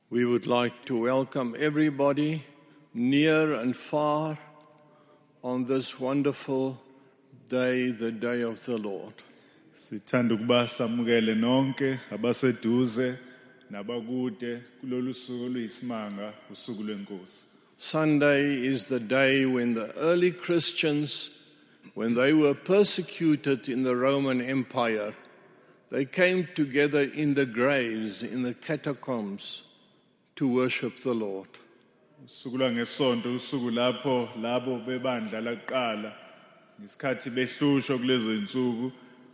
We would like to welcome everybody near and far on this wonderful day, the day of the Lord. Sithanda ukuba samukele nonke abaseduze nabakude kulolu suku oluyisimanga usuku lwenkosi. Sunday is the day when the early Christians, when they were persecuted in the Roman Empire, they came together in the graves, in the catacombs, to worship the Lord. Usuku lwangesonto usuku lapho labo bebandla laqala ngesikhathi behlushwa kulezo insuku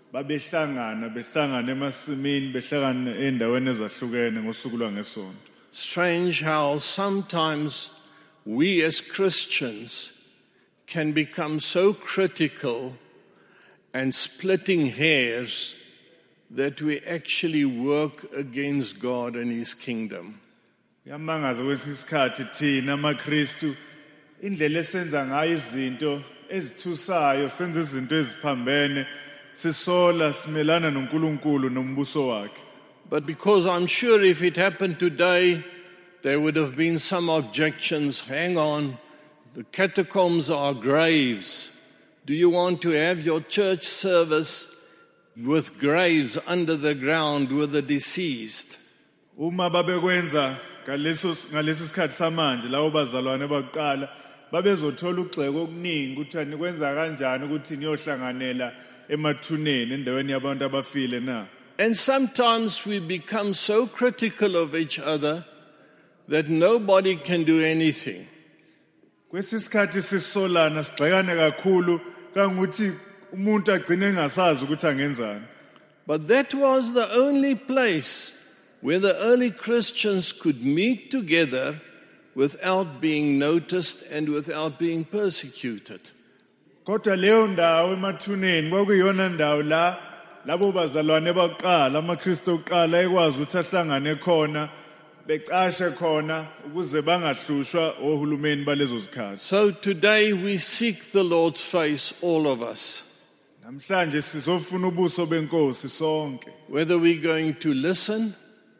behlangana emasimini behlangana endaweni ezahlukene ngosuku lwangesonto. Strange how sometimes we as Christians can become so critical and splitting hairs that we actually work against God and His kingdom. Yamangaza kwesinye isikhathi thina amaKristu indlela esenza ngayo izinto ezithusayo senza izinto eziphambene sisola simelana noNkulunkulu nombuso wakhe. But because I'm sure if it happened today, there would have been some objections. Hang on, the catacombs are graves. Do you want to have your church service with graves under the ground with the deceased? Uma babekwenza ngaleso sikhathi samanje lawo bazalwane baqala babezothola ugxeko okuningi ukuthi nikwenza kanjani ukuthi niyohlanganela emathuneni endaweni yabantu abafile na. And sometimes we become so critical of each other that nobody can do anything. Kwesisikhathi sisolana sigxekane kakhulu kangukuthi umuntu agcine engasazi ukuthi angenzani. But that was the only place where the early Christians could meet together without being noticed and without being persecuted. Kodwa leyo ndawo emathuneni kwakuyona ndawo la labo bazalwane baqala amaKristu oqala ekwazi ukuthi ahlangane khona becashe khona ukuze bangahlushwa ohulumeni balezo zikhathi. So today we seek the Lord's face, all of us. Namhlanje sizofuna ubuso benkosi sonke. Whether we're going to listen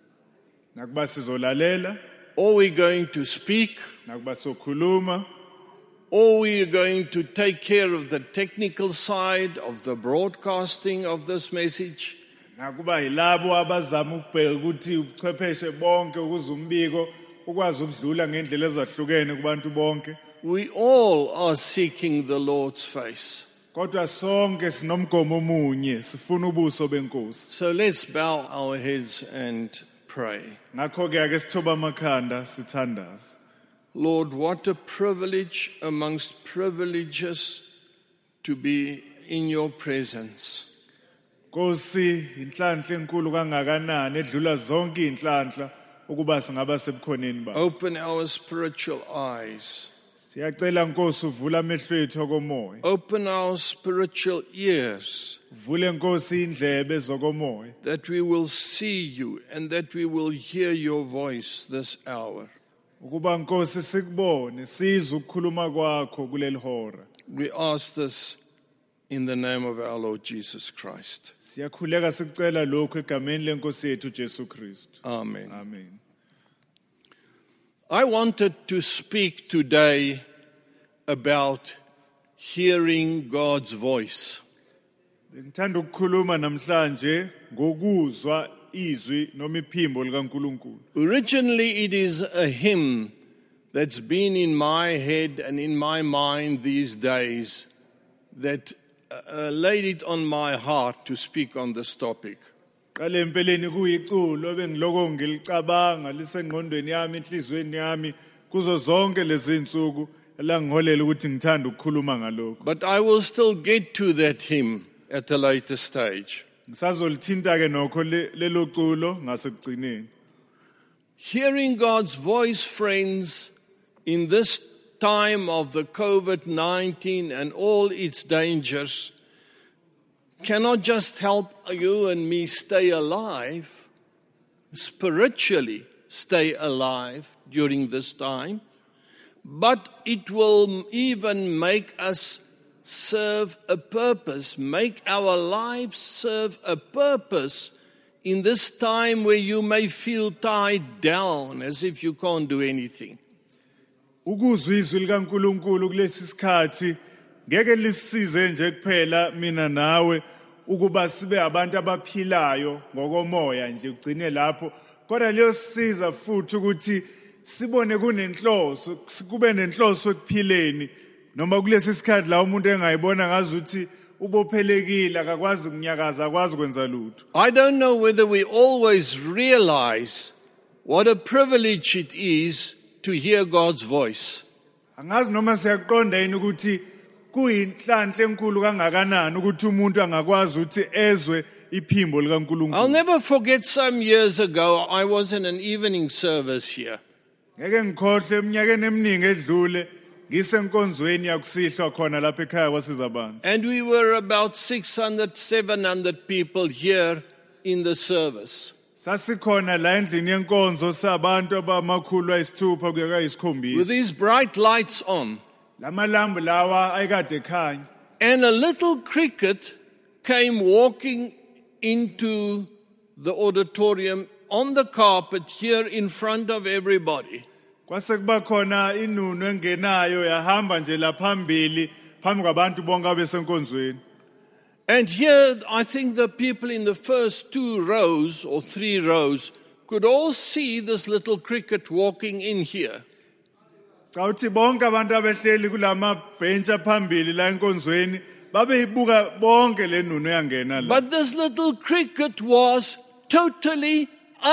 Nakuba sizolalela or we're going to speak nakuba sokhuluma or we're going to take care of the technical side of the broadcasting of this message. nakuba yilabo abazama ukubheka ukuthi ubuchwepheshe bonke ukuze umbiko ukwazi ukudlula ngendlela ezahlukene kubantu bonke. We all are seeking the Lord's face. Kodwa sonke sinomgomo omunye sifuna ubuso benkosi. So let's bow our heads and pray. Ngakho ke ake sithoba amakhanda sithandaze. Lord, what a privilege amongst privileges to be in your presence. Nkosi inhlanhla enkulu kangakanani edlula zonke inhlanhla ukuba singaba sebukhoneni bakho. Open our spiritual eyes. Siyacela Nkosi uvula amehlo ethu okomoya. Open our spiritual ears, Vule Nkosi indlebe zokomoya. that we will see you and that we will hear your voice this hour. Ukuba Nkosi sikubone sizwe ukukhuluma kwakho kuleli hora. We ask this in the name of our Lord Jesus Christ. Siyakhuleka sikucela lokho egameni lenkosi yethu Jesu Kristu. Amen. Amen. I wanted to speak today about hearing God's voice. Ngithanda ukukhuluma namhlanje ngokuzwa izwi noma iphimbo likaNkulunkulu. Originally, it is a hymn that's been in my head and in my mind these days that laid it on my heart to speak on this topic. Qale empeleni kuyiculo bengiloko ngilicabanga lisengqondweni yami enhlizweni yami kuzo zonke lezi insuku elangiholela ukuthi ngithanda ukukhuluma ngalokho. But I will still get to that hymn at a later stage. Ngisazolithinta ke nokho lelo culo ngasekugcineni. Hearing God's voice, friends, in this time of the COVID-19 and all its dangers cannot just help you and me stay alive, spiritually stay alive during this time, but it will even make us serve a purpose, make our lives serve a purpose in this time where you may feel tied down as if you can't do anything. Ukuzwa izwi likaNkulunkulu kulesi sikhathi ngeke lisisize nje kuphela mina nawe ukuba sibe abantu abaphilayo ngokomoya nje ugcine lapho, kodwa liyosiza futhi ukuthi sibone kunenhloso, kube nenhloso ekuphileni, noma kulesi sikhathi la umuntu engayibona ngazuthi ubophelekile akakwazi ukunyakaza akwazi ukwenza lutho. I don't know whether we always realize what a privilege it is to hear God's voice. Angazi noma siyaqonda yini ukuthi kuyinhlanhla enkulu kangakanani ukuthi umuntu angakwazi ukuthi ezwe iphimbo I'll likaNkulunkulu. never forget some years ago, I was in an evening service here. Ngeke ngikhohle eminyakeni eminingi edlule ngisenkonzweni yakusihlwa khona lapha ekhaya kwasizabantu. And we were about 600, 700 people here in the service. Sasikhona la endlini yenkonzo sabantu abamakhulu ayisithupha kuya With kayisikhombisa. these bright lights on. Lamalambu lawa ayikade ekhanya. And a little cricket came walking into the auditorium on the carpet here in front of everybody. Kwase kuba khona inunu engenayo yahamba nje laphambili phambi kwabantu bonke abesenkonzweni. And here, I think the people in the first 2 rows or 3 rows could all see this little cricket walking in here. Cawuthi bonke abantu abehleli kulama bench aphambili la enkonzweni babeyibuka bonke le nunu yangena la. But this little cricket was totally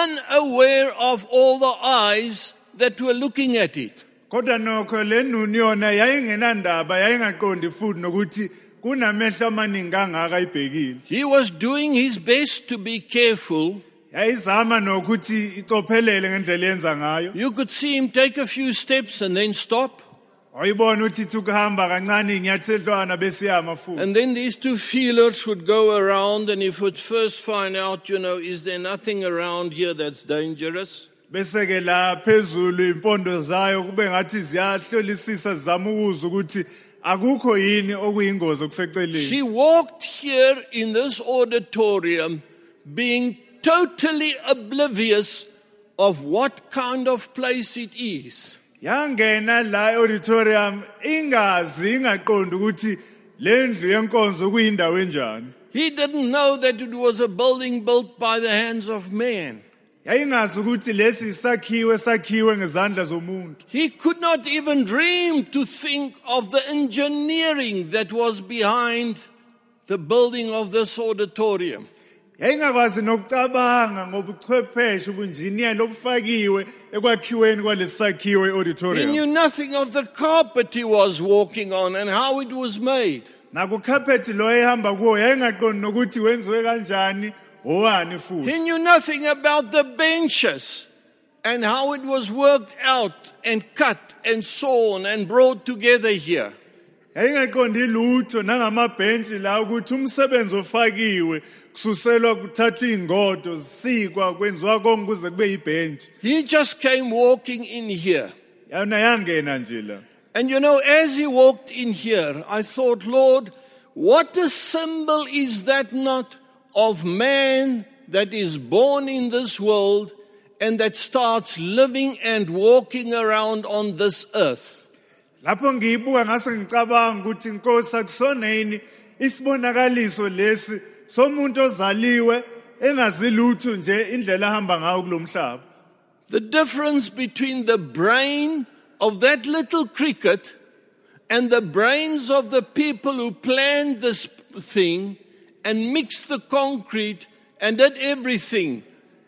unaware of all the eyes that were looking at it. Kodwa nokho le nunu yona yayingenandaba yayingaqondi futhi nokuthi kunamehlo amaningi kangaka ibhekile. He was doing his best to be careful. Yayizama nokuthi icophelele ngendlela yenza ngayo. You could see him take a few steps and then stop. Ayibona ukuthi ukuhamba kancane inyathelwana besiyama futhi. And then these 2 feelers would go around, and he would first find out, is there nothing around here that's dangerous? Bese ke la phezulu impondo zayo kube ngathi ziyahlolisisa zama ukuzwa ukuthi akukho yini okuyingozi okuseceleni. He walked here in this auditorium being totally oblivious of what kind of place it is. Yangena la auditorium ingazi ingaqondi ukuthi lendlu yenkonzo kuyindawo enjani. He didn't know that it was a building built by the hands of man. Yayingazi ukuthi lesi sakhiwe ngezandla zomuntu. He could not even dream to think of the engineering that was behind the building of this auditorium. Yayingakwazi nokucabanga ngobuchwepheshe ubunjiniyela obufakiwe ekwakhiweni kwalesi sakhiwo He auditorium. knew nothing of the carpet he was walking on and how it was made. Naku carpet lo ehamba kuwo yayingaqondi nokuthi wenziwe kanjani owani futhi. He knew nothing about the benches and how it was worked out and cut and sawn and brought together here. Yayingaqondi lutho nangamabhentshi la ukuthi umsebenzi ofakiwe kususelwa kuthathwa ingodo zisikwa kwenziwa konke kuze kube yibhentshi. He just came walking in here. Yana yangena nje la. And as he walked in here, I thought, Lord, what a symbol is that not of man that is born in this world and that starts living and walking around on this earth. Lapho ngiyibuka ngase ngicabanga ukuthi inkosi akusona yini isibonakaliso lesi somuntu ozaliwe engazi lutho nje indlela ahamba ngayo kulomhlaba. The difference between the brain of that little cricket and the brains of the people who planned this thing and mixed the concrete and did everything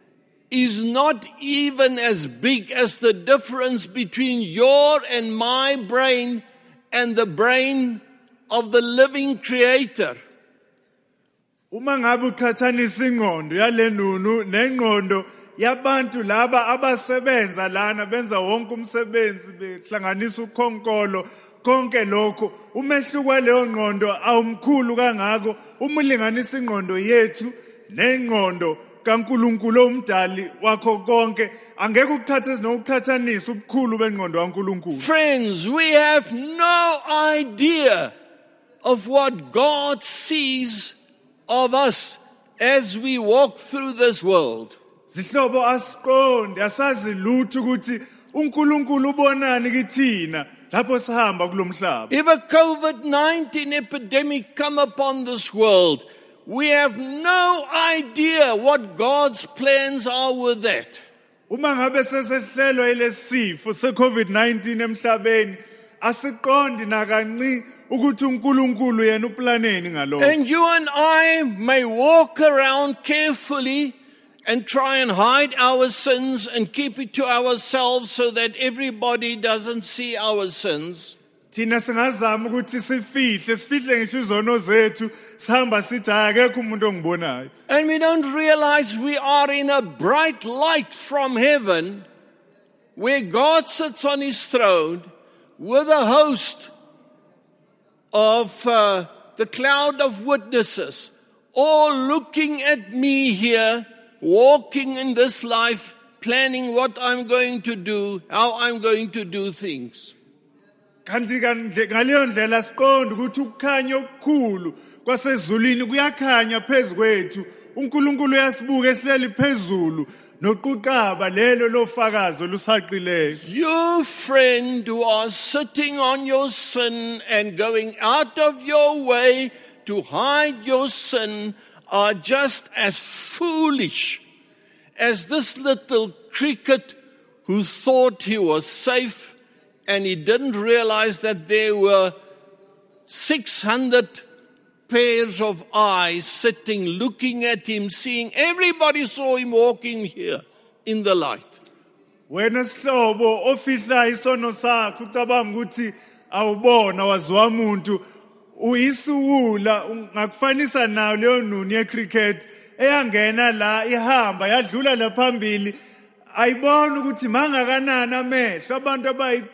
is not even as big as the difference between your and my brain and the brain of the living Creator. Uma ngabe uqhathanisa ingqondo yale nunu nengqondo yabantu laba abasebenza lana benza wonke umsebenzi behlanganisa ukhonkolo konke lokho, umehluko leyo ngqondo awumkhulu kangako umulinganisa ingqondo yethu nengqondo kaNkulunkulu omdali wakho konke angeke ukuthathe nokuqhathanisa ubukhulu bengqondo kaNkulunkulu. Friends, we have no idea of what God sees of us as we walk through this world. Zihlobo asiqonde asazi lutho ukuthi uNkulunkulu ubonani kithina lapho sihamba kulomhlaba. If a COVID-19 epidemic come upon this world, we have no idea what God's plans are with that. Uma ngabe sesehlelwa ilesifo seCovid-19 emhlabeni asiqondi nakanci ukuthi uNkulunkulu yena uplaneni ngalokho. And you and I may walk around carefully and try and hide our sins and keep it to ourselves so that everybody doesn't see our sins. Thina singazama ukuthi sifihle ngisho izono zethu sihamba sithi akekho umuntu ongibonayo. And we don't realize we are in a bright light from heaven where God sits on his throne with a host of the cloud of witnesses, all looking at me here, walking in this life, planning what I'm going to do, how I'm going to do things. Kanti ngaleyo ndlela siqonda ukuthi ukukhanya okukhulu kwasezulwini kuyakhanya phezukwethu. uNkulunkulu uyasibuka ehleli phezulu noquqaba lelo lofakazo lusaqileyo. You friend who are sitting on your sin and going out of your way to hide your sin are just as foolish as this little cricket who thought he was safe and he didn't realize that there were 600 pairs of eyes sitting, looking at him, seeing. Everybody saw him walking here in the light. Wena sihlobo ofihla isono sakho ucabanga ukuthi awubona waziwa umuntu uyisuwula ngakufanisa nayo leyo nuni yecricket eyangena la ihamba yadlula la phambili ayibona ukuthi mangakanani amehlo abantu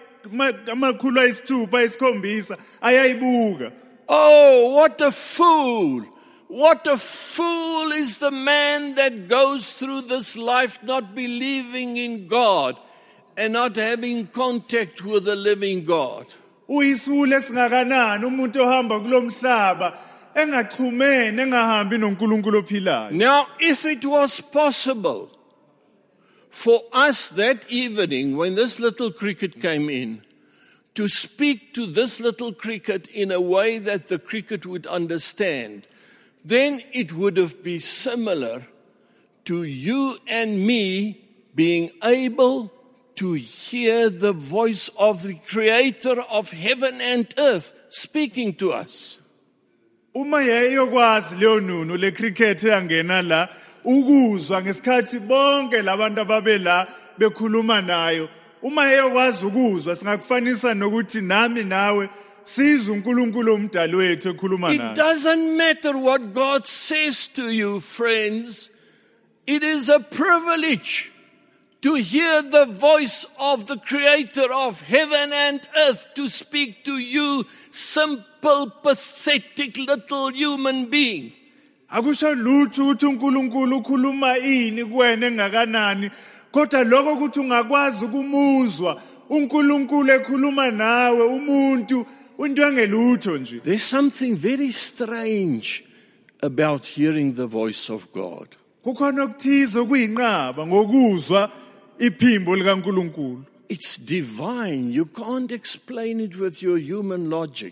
amakhulu ayisithupha isikhombisa ayayibuka. Oh, what a fool! What a fool is the man that goes through this life not believing in God and not having contact with the living God. Uyisule esingakanani umuntu ohamba kulomhlaba engaxhumene engahambi noNkulunkulu ophilayo. Now, if it was possible for us that evening when this little cricket came in to speak to this little cricket in a way that the cricket would understand, then it would have been similar to you and me being able to hear the voice of the Creator of heaven and earth speaking to us. Uma yayokwazi leyo nunu le cricket yangena la ukuzwa ngesikhathi bonke labantu ababela bekhuluma nayo. Uma yayokwazi ukuzwa singakufanisa nokuthi nami nawe sizwe uNkulunkulu omdali wethu ekhuluma naye. It doesn't matter what God says to you, friends. It is a privilege to hear the voice of the Creator of heaven and earth to speak to you, simple, pathetic little human being. Akusho lutho ukuthi uNkulunkulu ukhuluma ini kuwena engakanani, kodwa lokho ukuthi ungakwazi ukumuzwa uNkulunkulu ekhuluma nawe umuntu into engelutho nje. There's something very strange about hearing the voice of God. Kukhona okuthize okuyinqaba ngokuzwa iphimbo likaNkulunkulu. It's divine. You can't explain it with your human logic.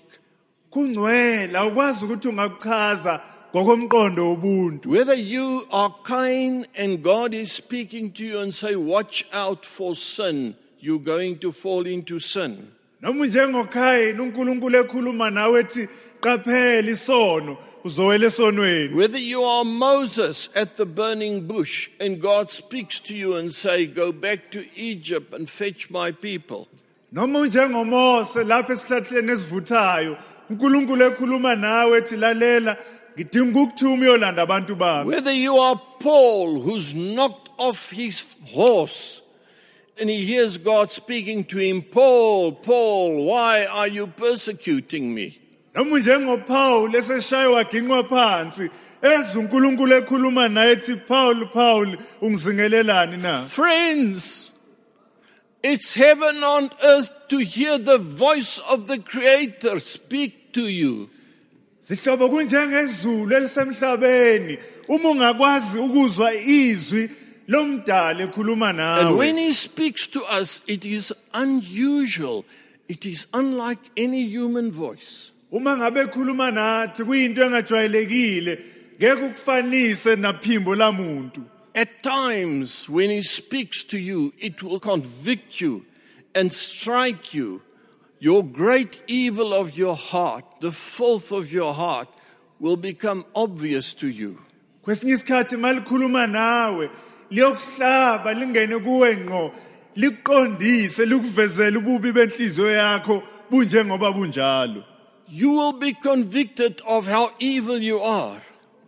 Kungcwele awukwazi ukuthi ungakuchaza ngokomqondo wobuntu. Whether you are Cain and God is speaking to you and say, watch out for sin, you're going to fall into sin. Noma njengoKhayini uNkulunkulu ekhuluma nawe ethi qaphela isono uzowela esonweni. Whether you are Moses at the burning bush and God speaks to you and say, go back to Egypt and fetch my people. Noma njengoMose lapha esihlahleni esivuthayo uNkulunkulu ekhuluma nawe ethi lalela ngidinga ukuthuma uyolanda abantu bami. Whether you are Paul who's knocked off his horse and he hears God speaking to him, Paul, Paul, why are you persecuting me? Noma njengoPaul eseshaywa ginqwa phansi ezwe uNkulunkulu ekhuluma naye ethi Paul, Paul ungizingelelani na? Friends, it's heaven on earth to hear the voice of the Creator speak to you. Sihlobo kunjengezulu elisemhlabeni uma ungakwazi ukuzwa izwi lomdali ekhuluma And when nawe, he speaks to us, it is unusual. It is unlike any human voice. uma ngabe ekhuluma nathi kuyinto engajwayelekile, ngeke ukufanise naphimbo lamuntu. At times, when he speaks to you, it will convict you and strike you. Your great evil of your heart, the filth of your heart, will become obvious to you. Kwesinye isikhathi malikhuluma nawe, liyokuhlaba lingene kuwe ngqo, likuqondise likuvezele ububi benhliziyo yakho bunjengoba bunjalo. You will be convicted of how evil you are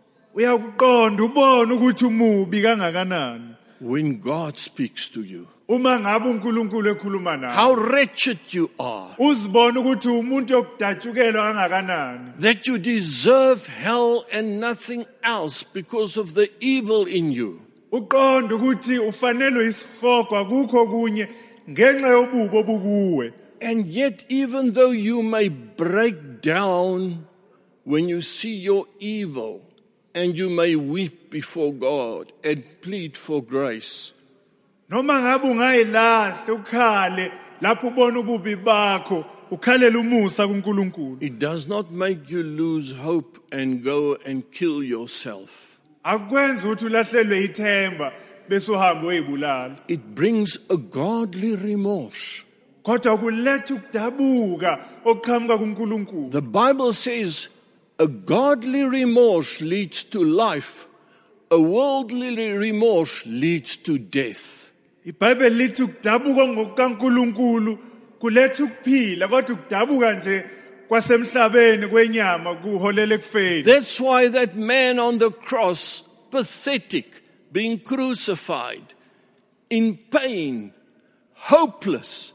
Uyakuqonda ubone ukuthi umubi kangakanani when God speaks to you. uma ngabe uNkulunkulu ekhuluma nawe. How wretched you are, Uzibone ukuthi umuntu yokudatshukelwa kangakanani. that you deserve hell and nothing else because of the evil in you. Uqonda ukuthi ufanelwe isihogo akukho kunye ngenxa yobubo obukuwe. And yet, even though you may break down when you see your evil, and you may weep before God and plead for grace, Noma ngabe ungayilahle ukhale lapho ubona ububi bakho ukhalela umusa kuNkulunkulu. it does not make you lose hope and go and kill yourself. Akwenzi ukuthi ulahlelwe ithemba bese uhambe uyibulala. It brings a godly remorse. Kodwa kuletha ukudabuka okuqhamuka kuNkulunkulu. The Bible says a godly remorse leads to life. A worldly remorse leads to death. iBhayibheli lithi ukudabuka ngokukaNkulunkulu kuletha ukuphila, kodwa ukudabuka nje kwasemhlabeni kwenyama kuholela ekufeni. That's why that man on the cross, pathetic, being crucified, in pain, hopeless,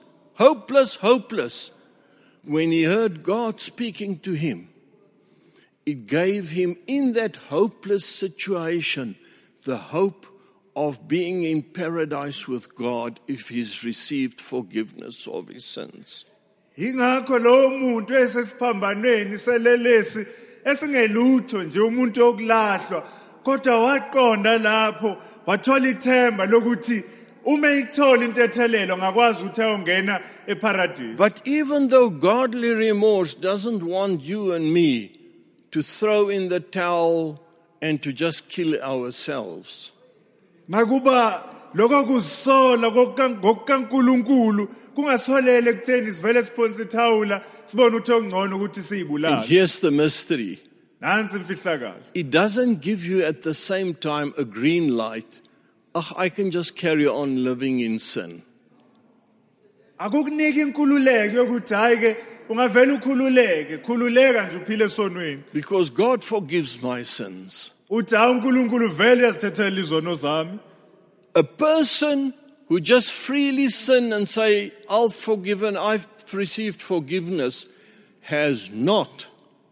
when he heard God speaking to him, it gave him, in that hopeless situation, the hope of being in paradise with God if he's received forgiveness of his sins. Ingakho lo muntu esesiphambanweni selelesi esingelutho nje umuntu okulahlwa, kodwa waqonda lapho wathola ithemba lokuthi uma ithola intethelelo ngakwazi ukuthi ayongena eparadise. But even though godly remorse doesn't want you and me to throw in the towel and to just kill ourselves, Nakuba lokho kuzisola ngokukaNkulunkulu kungasolele ekutheni sivele siphonse ithawula sibone ukuthi ongcono ukuthi and siyibulale. here's the mystery. Nansi imfihlakalo. It doesn't give you at the same time a green light. I can just carry on living in sin. Akukunika inkululeko yokuthi hayi ke ungavela khululeka nje uphile esonweni. Because God forgives my sins. Uthi hayi uNkulunkulu vele uyazithethela izono zami. A person who just freely sin and say, I've received forgiveness, has not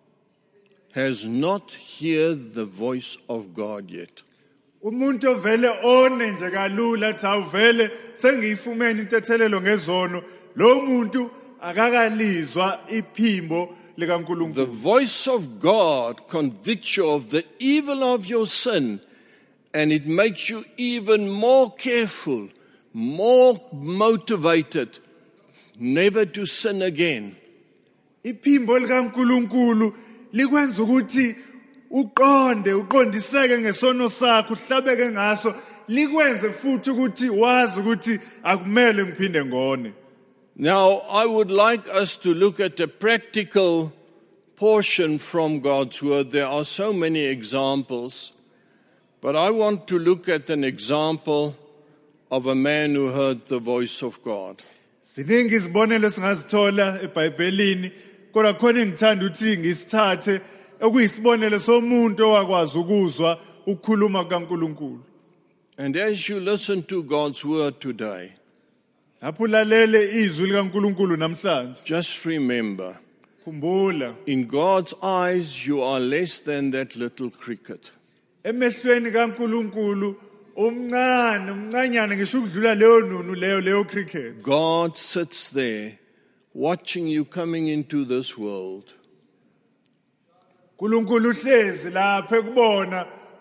heard the voice of God yet. Umuntu ovele one nje kalula athi awuvele sengiyifumene intethelelo ngezono, lo muntu akakalizwa iphimbo The likaNkulunkulu. voice of God convicts you of the evil of your sin, and it makes you even more careful, more motivated, never to sin again. Iphimbo likaNkulunkulu likwenza ukuthi uqondiseke ngesono sakho, uhlabeke ngaso, likwenze futhi ukuthi wazi ukuthi akumele ngiphinde ngone. Now, I would like us to look at a practical portion from God's Word. There are so many examples, but I want to look at an example of a man who heard the voice of God. Ziningi izibonelo singazithola eBhayibhelini, kodwa khona engithanda ukuthi ngisithathe okuyisibonelo somuntu owakwazi ukuzwa ukukhuluma kukaNkulunkulu. And as you listen to God's Word today, Lapho ulalele izwi likaNkulunkulu namhlanje, just remember, khumbula in God's eyes, you are less than that little cricket. emehlweni kaNkulunkulu umncanyana ngisho ukudlula leyo nunu leyo cricket. God sits there watching you coming into this world. uNkulunkulu uhlezi lapha ekubona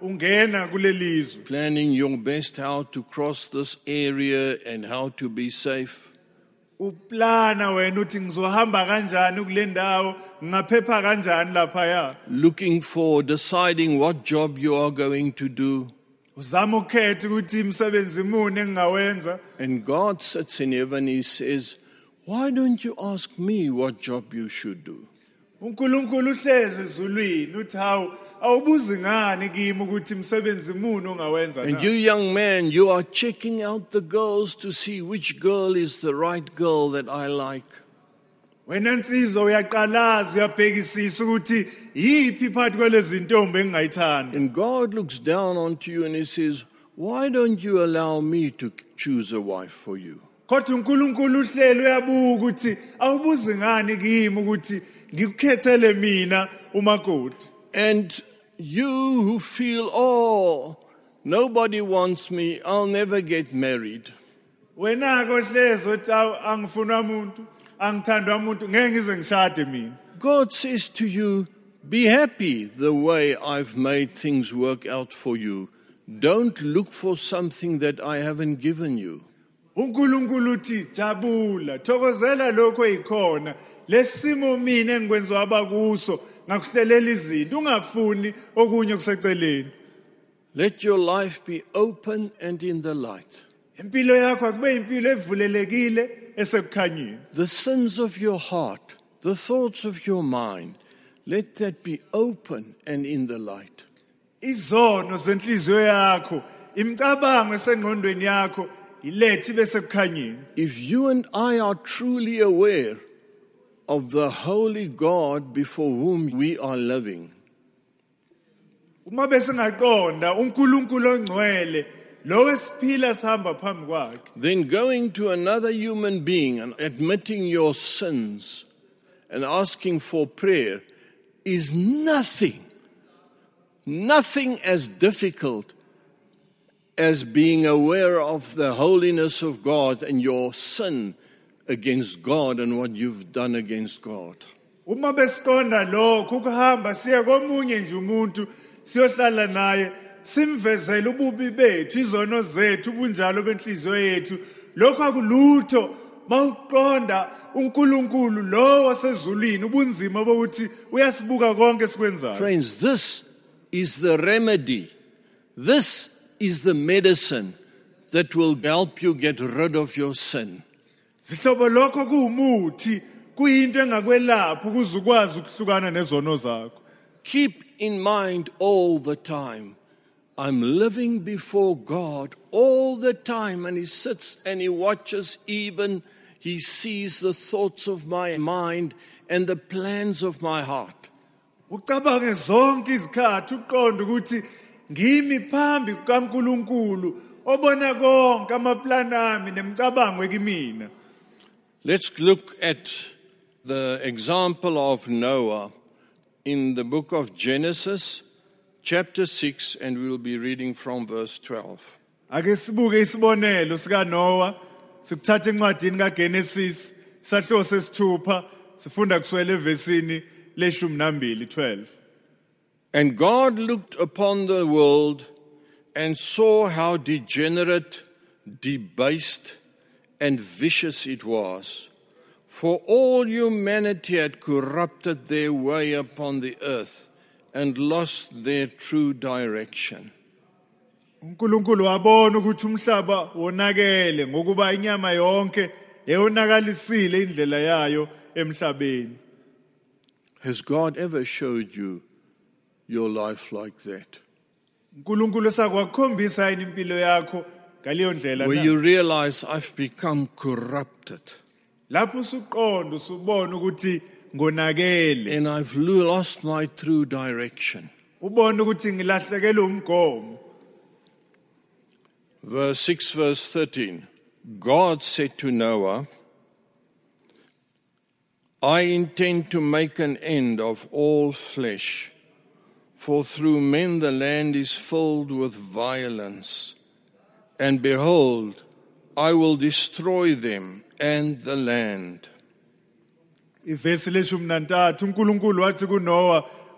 ungena kulelizwe. planning your best how to cross this area and how to be safe. Uplana wena uthi ngizohamba kanjani kule ndawo, ngaphepha kanjani laphaya. Looking for, deciding what job you are going to do. Uzama ukhetha ukuthi umsebenzi muni engawenza. And God sits in heaven, He says, why don't you ask me what job you should do? uNkulunkulu uhlezi ezulwini uthi hawu awubuzi ngani kimi ukuthi umsebenzi muni ongawenza And na. you young man, you are checking out the girls to see which girl is the right girl that I like. Wena nsizwa uyaqalaza uyabhekisisa ukuthi yipi phakathi kwalezi zintombi engayithanda. And God looks down onto you and He says, why don't you allow me to choose a wife for you? Kodwa uNkulunkulu uhleli uyabuka ukuthi awubuzi ngani kimi ukuthi ngikukhethele mina umakoti. And you who feel, oh, nobody wants me, I'll never get married. Wena ke ohlezi uthi angifuna umuntu, angithandwa umuntu, ngeke ngize ngishade mina. God says to you, be happy the way I've made things work out for you. Don't look for something that I haven't given you. uNkulunkulu uthi jabula, thokozela lokho eyikhona. Lesimo mina engikwenza abakuso, ngakuhlelela izinto, ungafuni okunye kuseceleni. Let your life be open and in the light. Impilo yakho akube impilo evulelekile esekukhanyeni. The sins of your heart, the thoughts of your mind, let that be open and in the light. Izono zenhliziyo yakho, imicabango esengqondweni yakho, ilethi bese kukhanyeni. If you and I are truly aware of the holy God before whom we are living, Uma bese ngaqonda uNkulunkulu ongcwele, lo wesiphila sihamba phambi kwakhe. then going to another human being and admitting your sins and asking for prayer is nothing as difficult as being aware of the holiness of God and your sin against God and what you've done against God. Uma besiqonda lokho ukuhamba siya komunye nje umuntu siyohlala naye simvezele ububi bethu, izono zethu, ubunjalo benhliziyo yethu, lokho akulutho mawuqonda uNkulunkulu lo wasezulwini ubunzima bokuthi uyasibuka konke sikwenzayo. Friends, this is the remedy. This is the medicine that will help you get rid of your sin. Sihlobo lokho kuumuthi, kuyinto engakwelapha ukuze ukwazi ukuhlukana nezono zakho. Keep in mind all the time, I'm living before God all the time, and He sits and He watches, even He sees the thoughts of my mind and the plans of my heart. Ucabange zonke izikhathi uqonda ukuthi ngimi phambi kukaNkulunkulu obona konke amaplani ami nemicabango ekimina. Let's look at the example of Noah in the book of Genesis, chapter 6, and we'll be reading from verse 12. Ake sibuke isibonelo sika Noah, sikuthatha encwadini kaGenesis, isahluko sesithupha, sifunda kusukela evesini le-12. 12. And God looked upon the world and saw how degenerate, debased, and vicious it was. For all humanity had corrupted their way upon the earth and lost their true direction. uNkulunkulu wabona ukuthi umhlaba wonakele ngokuba inyama yonke eyonakalisile indlela yayo emhlabeni. Has God ever showed you your life like that? uNkulunkulu sakwakhombisa yini impilo yakho ngaleyo ndlela Where na? you realize I've become corrupted Lapho usuqonda usubona ukuthi ngonakele, and I've lost my true direction. ubona ukuthi ngilahlekele umgomo. Verse 6, verse 13. God said to Noah, I intend to make an end of all flesh, for through men the land is filled with violence. And behold, I will destroy them and the land. Ivesi le-13 uNkulunkulu wathi kuNoah,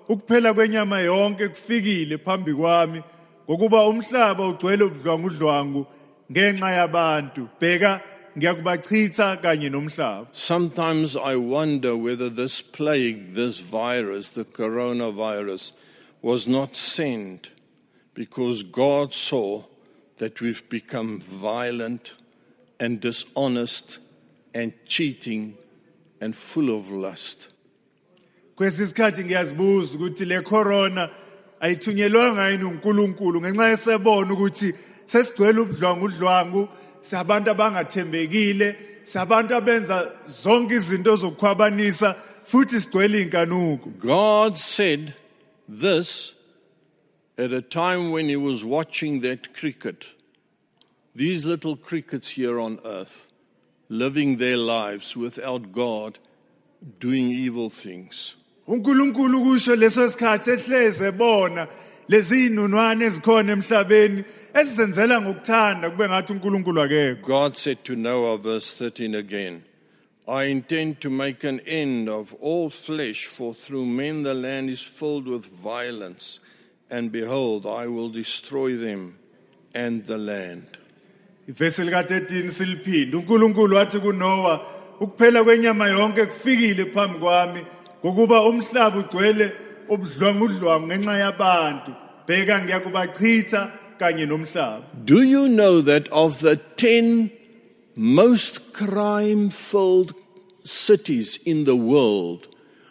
ukuphela kwenyama yonke kufikile phambi kwami ngokuba umhlaba ugcwele ubudlwangudlwangu ngenxa yabantu. Bheka ngiyakubachitha kanye nomhlaba. Sometimes I wonder whether this plague, this virus, the coronavirus, was not sent because God saw that we've become violent and dishonest and cheating and full of lust. Kwesisikhathi ngiyazibuza ukuthi le corona ayithunyelwanga yini uNkulunkulu ngenxa yesebona ukuthi sesigcwele ubudlwangudlwangu, sabantu abangathembekile, sabantu abenza zonke izinto zokukhwabanisa futhi sigcwele inkanuko. God said this at a time when he was watching that cricket, these little crickets here on earth, living their lives without God, doing evil things. uNkulunkulu kusho leso sikhathi ehleze bona lezi inunwane ezikhona emhlabeni ezizenzela ngokuthanda kube ngathi uNkulunkulu akekho. God said to Noah, verse 13 again, I intend to make an end of all flesh, for through men the land is filled with violence, and behold, I will destroy them and the land. Ivesi lika 13 siliphinde uNkulunkulu wathi kuNoah, ukuphela kwenyama yonke kufikile phambi kwami ngokuba umhlaba ugcwele ubudlwangudlwangu ngenxa yabantu. Bheka ngiyakubachitha kanye nomhlaba. Do you know that of the 10 most crime-filled cities in the world,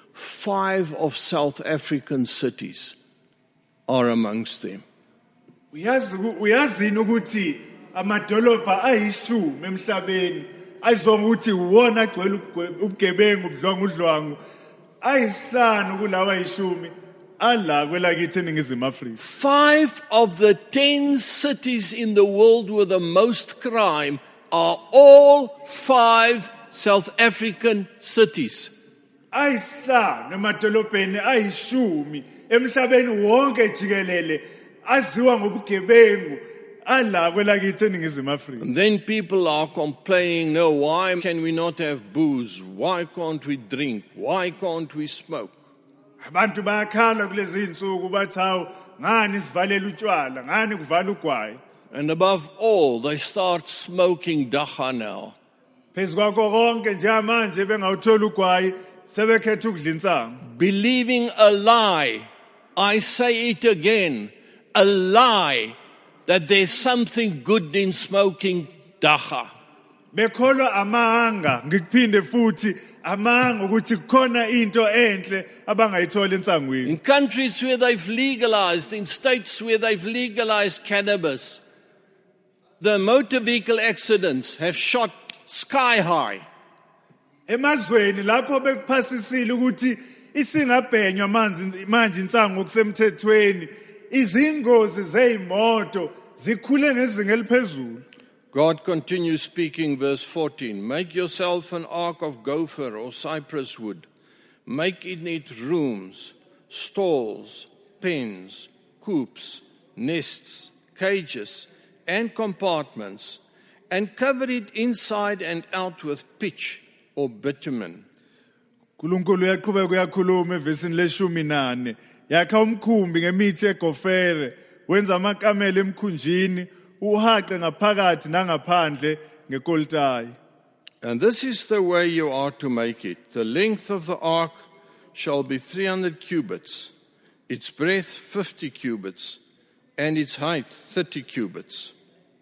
5 of South African cities are amongst them? Uyazini ukuthi amadolobha ayishumi emhlabeni ayizonga ukuthi uwona agcwele ubugebengu ubudlwangudlwangu ayisihlanu kulawa ayishumi ala kwelakithi eNingizimu Afrika. 5 of the 10 cities in the world with the most crime are all 5 South African cities. Ayisihlanu emadolobheni ayishumi emhlabeni wonke jikelele aziwa ngobugebengu ala kwelakithi eNingizimu Afrika. And then people are complaining, no, why can we not have booze? Why can't we drink? Why can't we smoke? Abantu bayakhala kulezi insuku bathi hawu ngani sivalela utshwala, ngani kuvala ugwayi. And above all, they start smoking dagga now. Phezu kwakho konke njengamanje bengawuthola ugwayi sebekhetha ukudla insango. Believing a lie, I say it again, a lie that there's something good in smoking dagga. Bekholwa amanga ngikuphinde futhi amanga ukuthi kukhona into enhle abangayithola ensangweni. In countries where they've legalized, in states where they've legalized cannabis, the motor vehicle accidents have shot sky high. Emazweni lapho bekuphasisile ukuthi isingabhenywa manje insango ngokusemthethweni, izingozi zeimoto zikhule ngezinga eliphezulu. God continues speaking, verse 14. Make yourself an ark of gopher or cypress wood. Make in it rooms, stalls, pens, coops, nests, cages, and compartments, and cover it inside and out with pitch or bitumen. uNkulunkulu uyaqhubeka uyakhuluma evesini le-14. Yakha umkhumbi ngemithi egofere, wenza amakamela emkhunjini, uhaqe ngaphakathi nangaphandle ngekoltayi. And this is the way you are to make it. The length of the ark shall be 300 cubits, its breadth 50 cubits, and its height 30 cubits.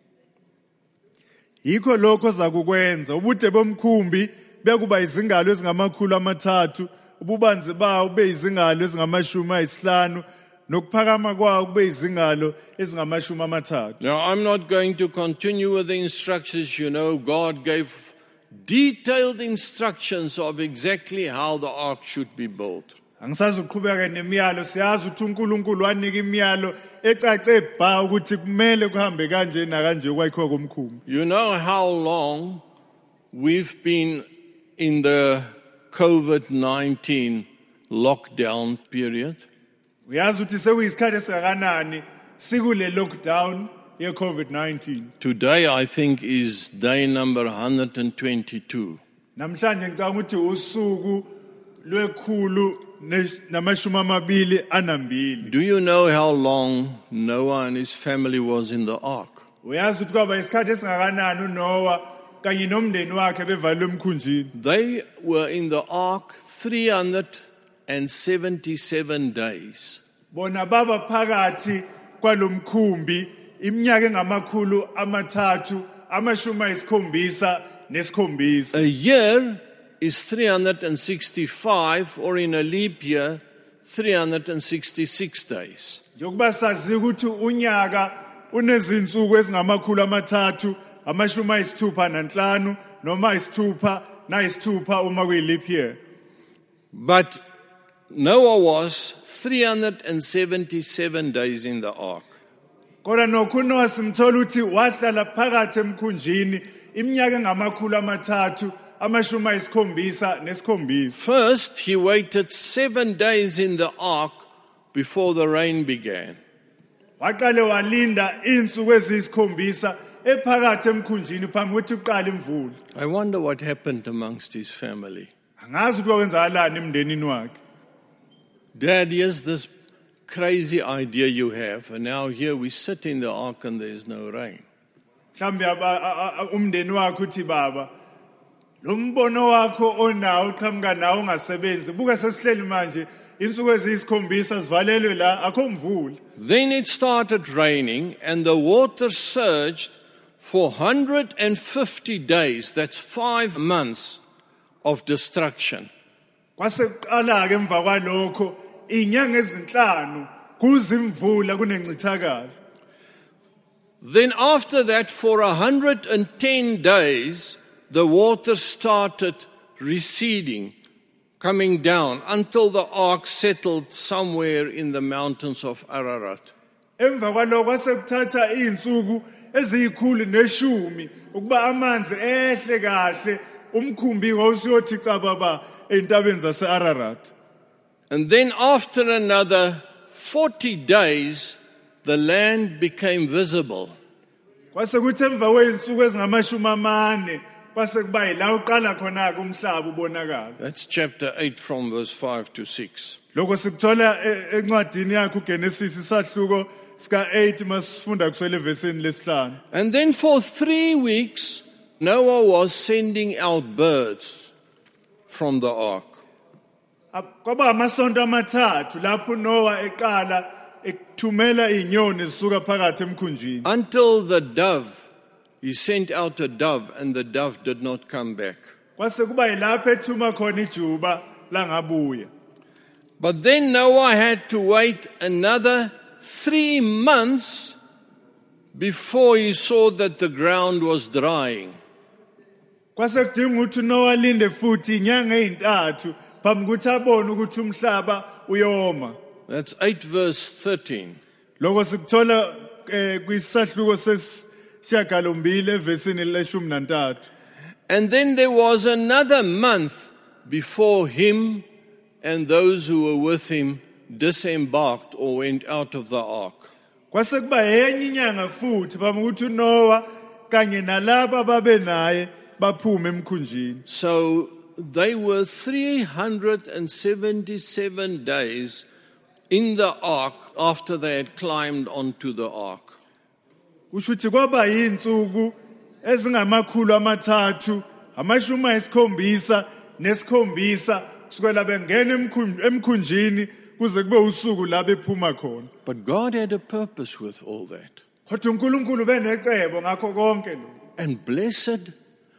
Yikho lokho zakukwenza, ubude bomkhumbi bekuba izingalo ezingama300, ububanzi bawo bube izingalo ezingama50, nokuphakama kwawo kube izingalo ezingama30. Now, I'm not going to continue with the instructions. You know, God gave detailed instructions of exactly how the ark should be built. Angisazuqhubeka nemiyalo, siyazi ukuthi uNkulunkulu wanika imiyalo ecace bha ukuthi kumele kuhambe kanje nakanje kwakhiwa komkhumbi. You know how long we've been in the COVID-19 lockdown period? Uyazi ukuthi sekuyisikhathi esingakanani sikule lockdown ye COVID-19. Today, I think, is day number 122. Namhlanje ngicabanga ukuthi usuku lwekhulu namashumi amabili anambili. Do you know how long Noah and his family was in the ark? Uyazi ukuthi kwaba isikhathi esingakanani uNoah kanye nomndeni wakhe bevalwe emkhunjini? They were in the ark 377 days. Bona baba phakathi kwalomkhumbi iminyaka engamakhulu amathathu amashumi ayisikhombisa nesikhombisa. A year is 365, or in a leap year, 366 days. Njengoba sazi ukuthi unyaka unezinsuku ezingamakhulu amathathu amashumi ayisithupha nanhlanu noma ayisithupha nayisithupha uma kuyi-leap year. But Noah was 377 days in the ark. Kodwa nokuNoah simthola ukuthi wahlala phakathi emkhunjini iminyaka engamakhulu amathathu amashumi ayisikhombisa nesikhombisa. First, he waited 7 days in the ark before the rain began. Waqale walinda insuku eziyisikhombisa ephakathi emkhunjini phambi ukuthi uqale imvula. I wonder what happened amongst his family. Angazi ukuthi kwenzakalani emndenini wakhe. Dad, here's this crazy idea you have, and now here we sit in the ark and there's no rain. Mhlambe umndeni wakhe uthi baba lo mbono wakho onawo uqhamuka nawo ungasebenzi buke sesihleli manje insuku eziyisikhombisa sivalelwe la akho mvula. Then it started raining and the water surged for 150 days. That's 5 months of destruction. Kwase kuqala ke emva kwalokho inyanga ezinhlanu kuzimvula kunencithakalo. Then after that, for 110 days, the water started receding, coming down, until the ark settled somewhere in the mountains of Ararat. Emva kwalokho kwase kuthatha izinsuku eziyikhulu neshumi ukuba amanzi ehle kahle umkhumbi wawusiyothi cababa entabeni zase-Ararat. And then after another 40 days, the land became visible. Kwase kuthi emva kwey'nsuku ezingamashumi amane kwase kuba yila uqala khona-ke umhlaba ubonakala. That's chapter 8 from verse 5 to 6. Lokho sikuthola encwadini yakhe uGenesis isahluko sika-8 masifunda kuswele evesini lesihlanu. And then for 3 weeks, Noah was sending out birds from the ark. Kwaba amasonto amathathu lapho Noah eqala ekuthumela inyoni zisuka phakathi emkhunjini. Until the dove, he sent out a dove and the dove did not come back. Kwase kuba yilapho ethuma khona ijuba langabuya. But then Noah had to wait another 3 months before he saw that the ground was drying. Kwase kudinga ukuthi Noah linde futhi inyanga ezintathu phambi ukuthi abone ukuthi umhlaba uyoma. That's 8 verse 13. Lokho sikuthola kwisahluko sesishiyagalombili evesini leshumi nantathu. And then there was another month before him and those who were with him disembarked or went out of the ark. Kwase kuba enye inyanga futhi phambi ukuthi uNoah kanye nalabo ababe naye baphume emkhunjini. So they were 377 days in the ark after they had climbed onto the ark. Kusho ukuthi kwaba yinsuku ezingamakhulu amathathu amashumi ayisikhombisa nesikhombisa kusukela bengena emkhunjini kuze kube usuku la bephuma khona. But God had a purpose with all that. Kodwa uNkulunkulu benecebo ngakho konke lokho. And blessed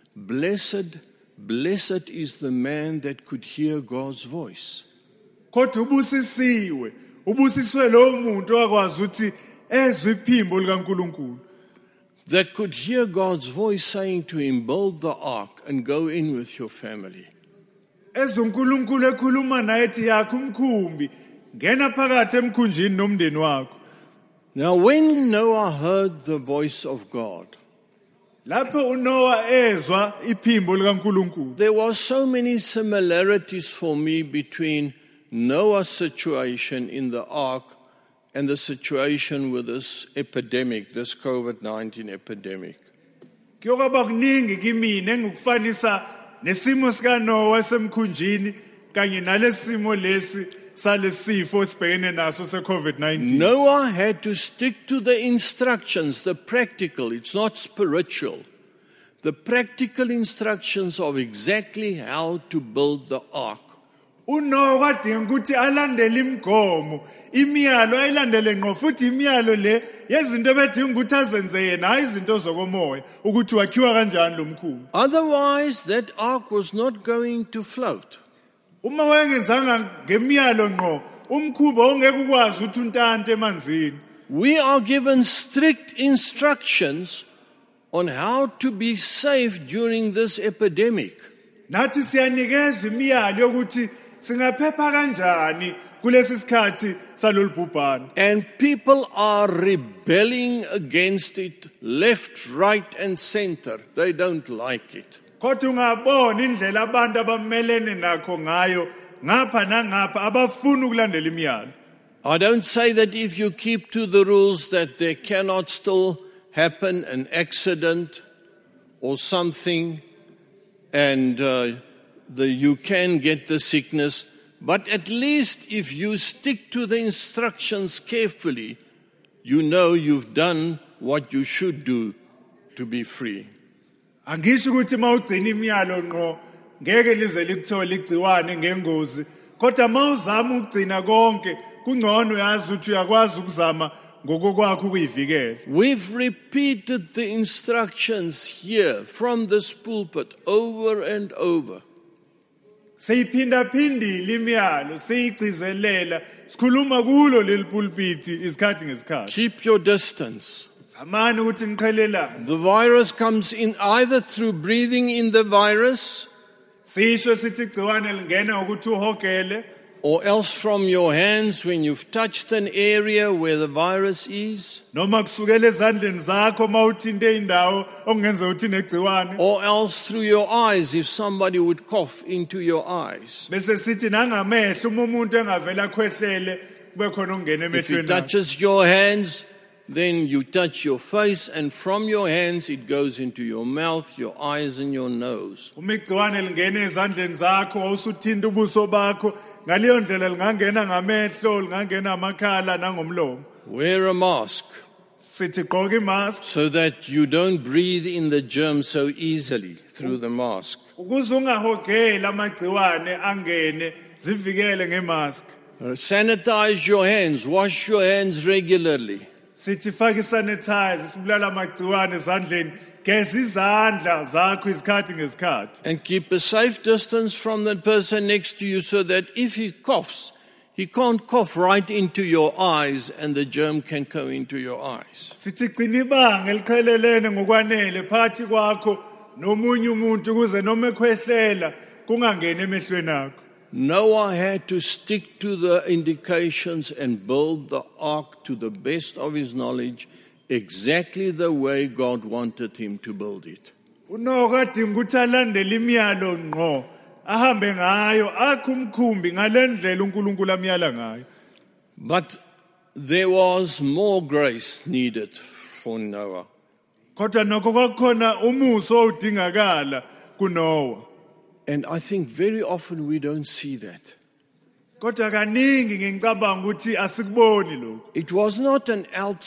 is the man that could hear God's voice. Kodwa ubusiswe lo muntu akwazi ukuthi ezwe iphimbo likaNkulunkulu. That could hear God's voice saying to him, build the ark and go in with your family. Ezwe uNkulunkulu ekhuluma naye ethi yakho umkhumbi ngena phakathi emkhunjini nomndeni wakho. Now when Noah heard the voice of God, lapho uNoah ezwa iphimbo likaNkulunkulu, there were so many similarities for me between Noah's situation in the ark and the situation with this epidemic, this COVID-19 epidemic. Kuyoba kuningi kimi engikufanisa nesimo sikaNoah semkhunjini kanye nalesimo lesi salesifo sibhekene naso se-COVID-19. Noah had to stick to the instructions, the practical, it's not spiritual. The practical instructions of exactly how to build the ark. Unowa kwadinga ukuthi alandele imigomo, imiyalo ayilandele ngqo futhi imiyalo le yezinto bedinga ukuthi azenze yena hayi izinto zokomoya ukuthi wakhiwa kanjani lo mkhumbi. Otherwise, that ark was not going to float. Uma wayengenzanga ngemiyalo ngqo, umkhumbi ongeke ukwazi ukuthi untante emanzini. We are given strict instructions on how to be safe during this epidemic. Nathi siyanikezwa imiyalo yokuthi singaphepha kanjani kulesi sikhathi salolu bhubhane. And people are rebelling against it left, right and center. They don't like it. Kodwa ungabona indlela abantu abamelene nakho ngayo ngapha nangapha abafuna ukulandela imiyalo. I don't say that if you keep to the rules that there cannot still happen an accident or something and you can get the sickness, but at least if you stick to the instructions carefully, you know you've done what you should do to be free. Angisho ukuthi mawugcina imiyalo ngqo ngeke lize likuthole igciwane ngengozi, kodwa mawuzama ukugcina konke kungcono yazi ukuthi uyakwazi ukuzama ngokokwakho ukuyivikela. We've repeated the instructions here from this pulpit over and over. Seyiphindaphindile imiyalo, seyigcizelela, sikhuluma kulo leli pulpit isikhathi ngesikhathi. Keep your distance. Zamani ukuthi niqhelelane. The virus comes in either through breathing in the virus Sisho sithi igciwane lingena ukuthi uhogele, or else from your hands when you've touched an area where the virus is, noma kusukela ezandleni zakho mawuthinte indawo ongenza ukuthi negciwane, or else through your eyes if somebody would cough into your eyes. bese sithi nangamehlo uma umuntu engavela khwehlele kube khona ongena If it emehlweni. touches your hands, then you touch your face, and from your hands it goes into your mouth, your eyes and your nose. Uma igciwane lingena ezandleni zakho awusuthinta ubuso bakho, ngaleyo ndlela lingangena ngamehlo, lingangena amakhala nangomlomo. Wear a mask Sithi gqoka imask so that you don't breathe in the germs so easily through the mask. ukuze ungahogeli amagciwane angene, zivikele ngemask. Sanitize your hands, wash your hands regularly. Sithi faka isanitizer sibulala amagciwane ezandleni, geza izandla zakho isikhathi ngesikhathi. And keep a safe distance from the person next to you so that if he coughs, he can't cough right into your eyes and the germ can go into your eyes. Sithi gcina ibanga eliqhelelene ngokwanele phakathi kwakho nomunye umuntu ukuze noma ekhwehlela kungangeni emehlweni akho. Noah had to stick to the indications and build the ark to the best of his knowledge, exactly the way God wanted him to build it. Unowa kadinga ukuthi alandele imiyalo ngqo, ahambe ngayo, akhe umkhumbi ngalendlela uNkulunkulu amyala ngayo. But there was more grace needed for Noah. Kodwa nokho kwakukhona umuso odingakala kuNowa. And I think very often we don't see that. Kodwa kaningi ngicabanga ukuthi asikuboni lokho. It was not an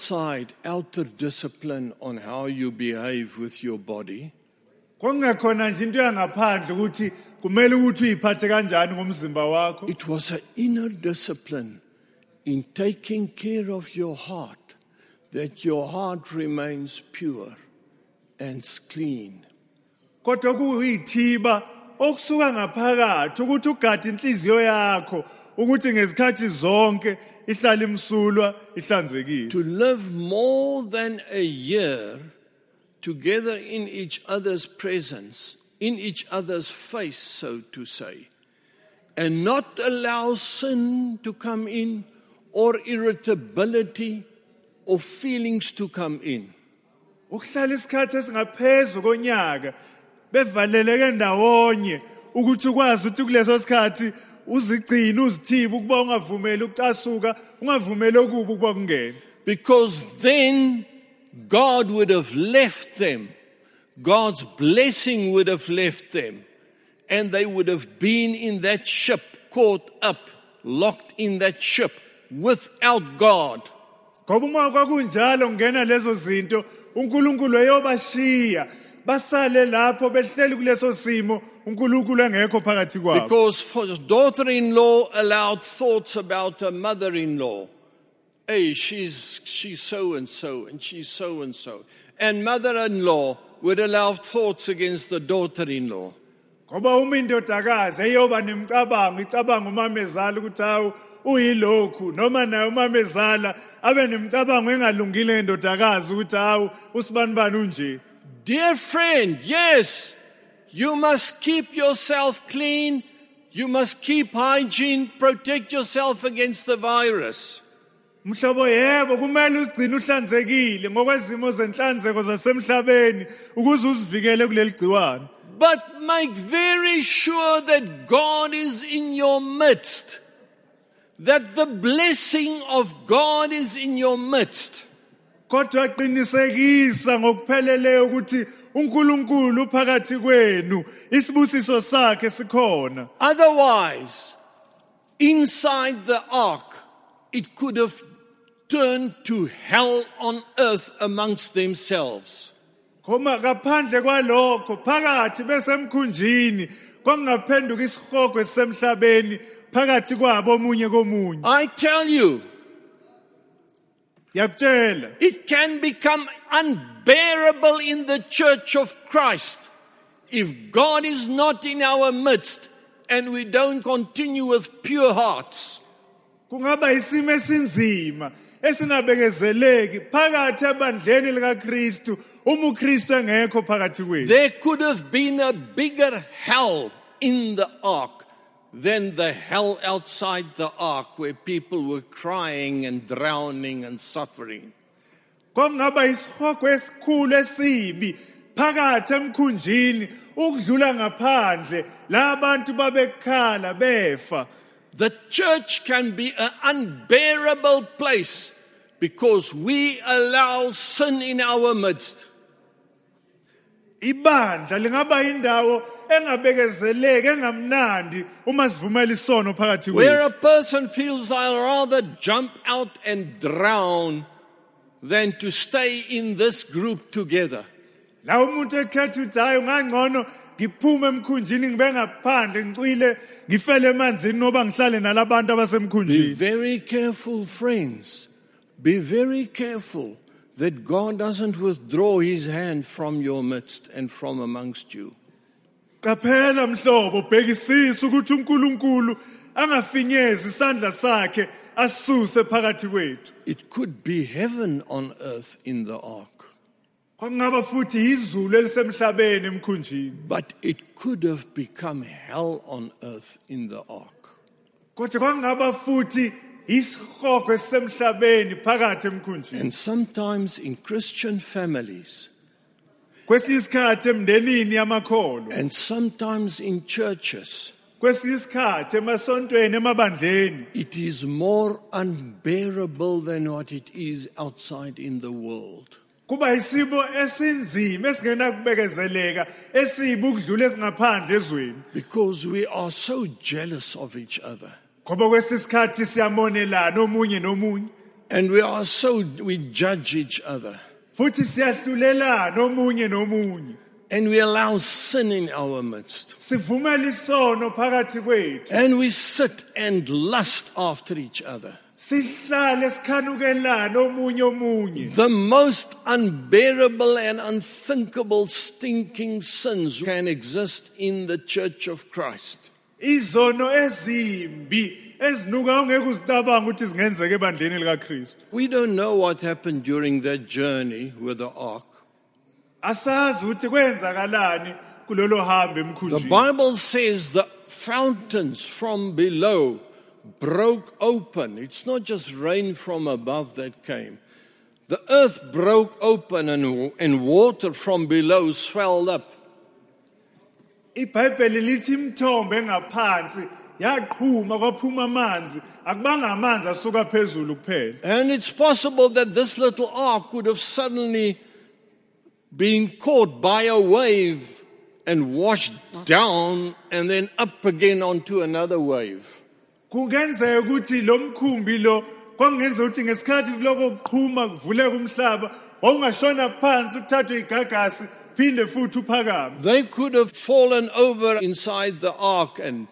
outer discipline on how you behave with your body. Kwangekona nje into yangaphandle ukuthi kumele ukuthi uyiphathe kanjani ngomzimba wakho. It was an inner discipline in taking care of your heart, that your heart remains pure and clean. Kodwa kuyithiba okusuka ngaphakathi ukuthi ugade inhliziyo yakho ukuthi ngezikhathi zonke ihlale imsulwa ihlanzekile. To live more than a year together in each other's presence, in each other's face, so to say, and not allow sin to come in or irritability or feelings to come in. Ukuhlala isikhathi esingaphezulu konyaka bevaleleke ndawonye ukuthi ukwazi ukuthi kuleso sikhathi uzigcina uzithiba ukuba ungavumeli ukucasuka, ungavumeli okubi ukuba kungene. Because then God would have left them. God's blessing would have left them. And they would have been in that ship caught up, locked in that ship without God. Ngoba uma kwakunjalo ngena lezo zinto uNkulunkulu eyobashiya basale lapho behleli kuleso simo uNkulunkulu engekho phakathi kwabo. Because for the daughter-in-law allowed thoughts about her mother-in-law. Hey, she's so and so, and she's so and so. And mother-in-law would allow thoughts against the daughter-in-law. Ngoba uma indodakazi eyoba nemicabango icabanga umamezala ukuthi hawu uyilokhu noma naye umamezala abe nemicabango engalungile ngendodakazi ukuthi hawu usibanibani unje. Dear friend, yes, you must keep yourself clean. You must keep hygiene. Protect yourself against the virus. Mhlobo yebo kumele uzigcine uhlanzekile ngokwezimo zenhlanzeko zasemhlabeni ukuze uzivikele kuleli gciwane. But make very sure that God is in your midst. That the blessing of God is in your midst. Kodwa qinisekisa ngokupheleleyo ukuthi uNkulunkulu uphakathi kwenu isibusiso sakhe sikhona. Otherwise, inside the ark, it could have turned to hell on earth amongst themselves. Khoma ngaphandle kwalokho phakathi besemkhunjini kwangaphenduka isihogo semhlabeni phakathi kwabo omunye komunye. I tell you, Yakutshela it can become unbearable in the church of Christ if God is not in our midst and we don't continue with pure hearts. kungaba isimo esinzima esingabekezeleki phakathi ebandleni likaKristu uma uKristu engekho phakathi kwethu. There could have been a bigger hell in the ark than the hell outside the ark where people were crying and drowning and suffering. Kungaba isihogo esikhulu esibi phakathi emkhunjini ukudlula ngaphandle la abantu babekhala befa. The church can be an unbearable place because we allow sin in our midst. Ibandla lingaba indawo engabekezeleki engamnandi uma sivumela isono phakathi Where kwethu. a person feels, I'll rather jump out and drown than to stay in this group together. La umuntu ekhetha ukuthi hayi ngangcono ngiphume emkhunjini ngibe ngaphandle ngicwile ngifele emanzini noba ngihlale nalabantu Be abasemkhunjini. very careful, friends. Be very careful that God doesn't withdraw his hand from your midst and from amongst you. Qaphela mhlobo bhekisisa ukuthi uNkulunkulu angafinyezi isandla sakhe asuse phakathi kwethu. It could be heaven on earth in the ark, Kwangaba futhi izulu elisemhlabeni emkhunjini. but it could have become hell on earth in the ark. Kodwa kwangaba futhi isihogo esisemhlabeni phakathi emkhunjini. And sometimes in Christian families, Kwesinye isikhathi emndenini yamakholo, and sometimes in churches, kwesinye isikhathi emasontweni emabandleni, it is more unbearable than what it is outside in the world. kuba isimo esinzima esingena kubekezeleka esibi ukudlula esingaphandle ezweni. Because we are so jealous of each other. Ngoba kwesisikhathi siyamonelana omunye nomunye, And we judge each other. futhi siyahlulelana omunye nomunye. And we allow sin in our midst. Sivumela isono phakathi kwethu. And we sit and lust after each other. Sihlale sikhanukelana omunye. The most unbearable and unthinkable stinking sins can exist in the church of Christ. Izono ezimbi ezinuka ongeke uzicabanga ukuthi zingenzeka ebandleni likaKristu. We don't know what happened during that journey with the ark. Asazi ukuthi kwenzakalani kulolo hambo The emkhunjini. Bible says the fountains from below broke open. It's not just rain from above that came. The earth broke open and water from below swelled up. iBhayibheli lithi imithombo engaphansi yaqhuma kwaphuma amanzi, akubanga amanzi asuka phezulu kuphela. And it's possible that this little ark could have suddenly been caught by a wave and washed down and then up again onto another wave. kungenzeka ukuthi lo mkhumbi lo kwangenza ukuthi ngesikhathi lokho kuqhuma kuvuleka umhlaba wawungashona phansi uthathwe igagasi phinde futhi uphakame. They could have fallen over inside the ark and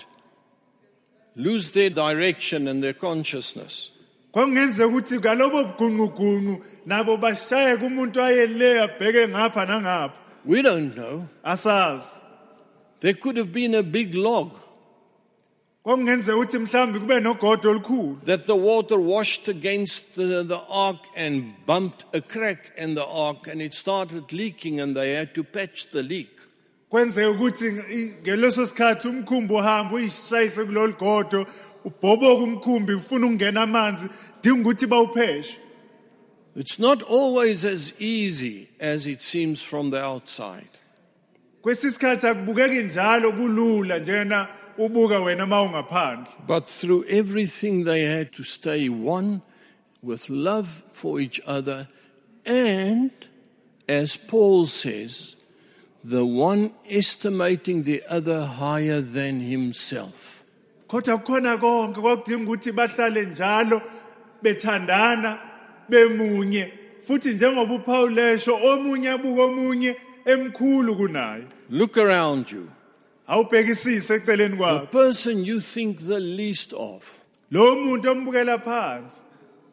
lose their direction and their consciousness. Kwangenzeka ukuthi ngalobo bugungqugungqu nabo bashaye kumuntu ayele abheke ngapha nangapha. We don't know. Asazi. There could have been a big log Kwangenzeka ukuthi mhlambi kube nogodo olukhulu. that the water washed against the ark and bumped a crack in the ark and it started leaking and they had to patch the leak. Kwenzeka ukuthi ngeleso sikhathi umkhumbi uhamba uyishayise kulolu godo ubhoboka umkhumbi ufuna ukungena amanzi dinga ukuthi bawupheshe. It's not always as easy as it seems from the outside. Kwesisikhathi akubukeki njalo kulula njena ubuka wena mawungaphandle. But through everything they had to stay one with love for each other and, as Paul says, the one estimating the other higher than himself. Kodwa kukhona konke kwakudinga ukuthi bahlale njalo bethandana bemunye futhi njengoba uPaul lesho omunye abuka omunye emkhulu kunaye. Look around you. Awubhekisise eceleni The kwakho. person you think the least of. Lo muntu ombukela phansi.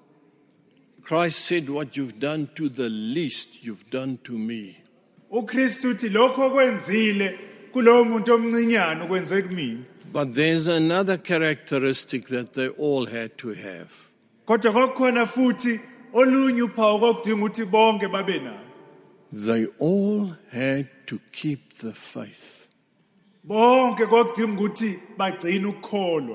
Christ said, what you've done to the least, you've done to me. uKristu uthi lokho kwenzile kulowo muntu omncinyane ukwenze kumina. But there's another characteristic that they all had to have. Kodwa kwakukhona futhi olunye uphawu kokudinga ukuthi bonke babe nalo. They all had to keep the faith. Bonke kokudinga ukuthi bagcine ukukholwa.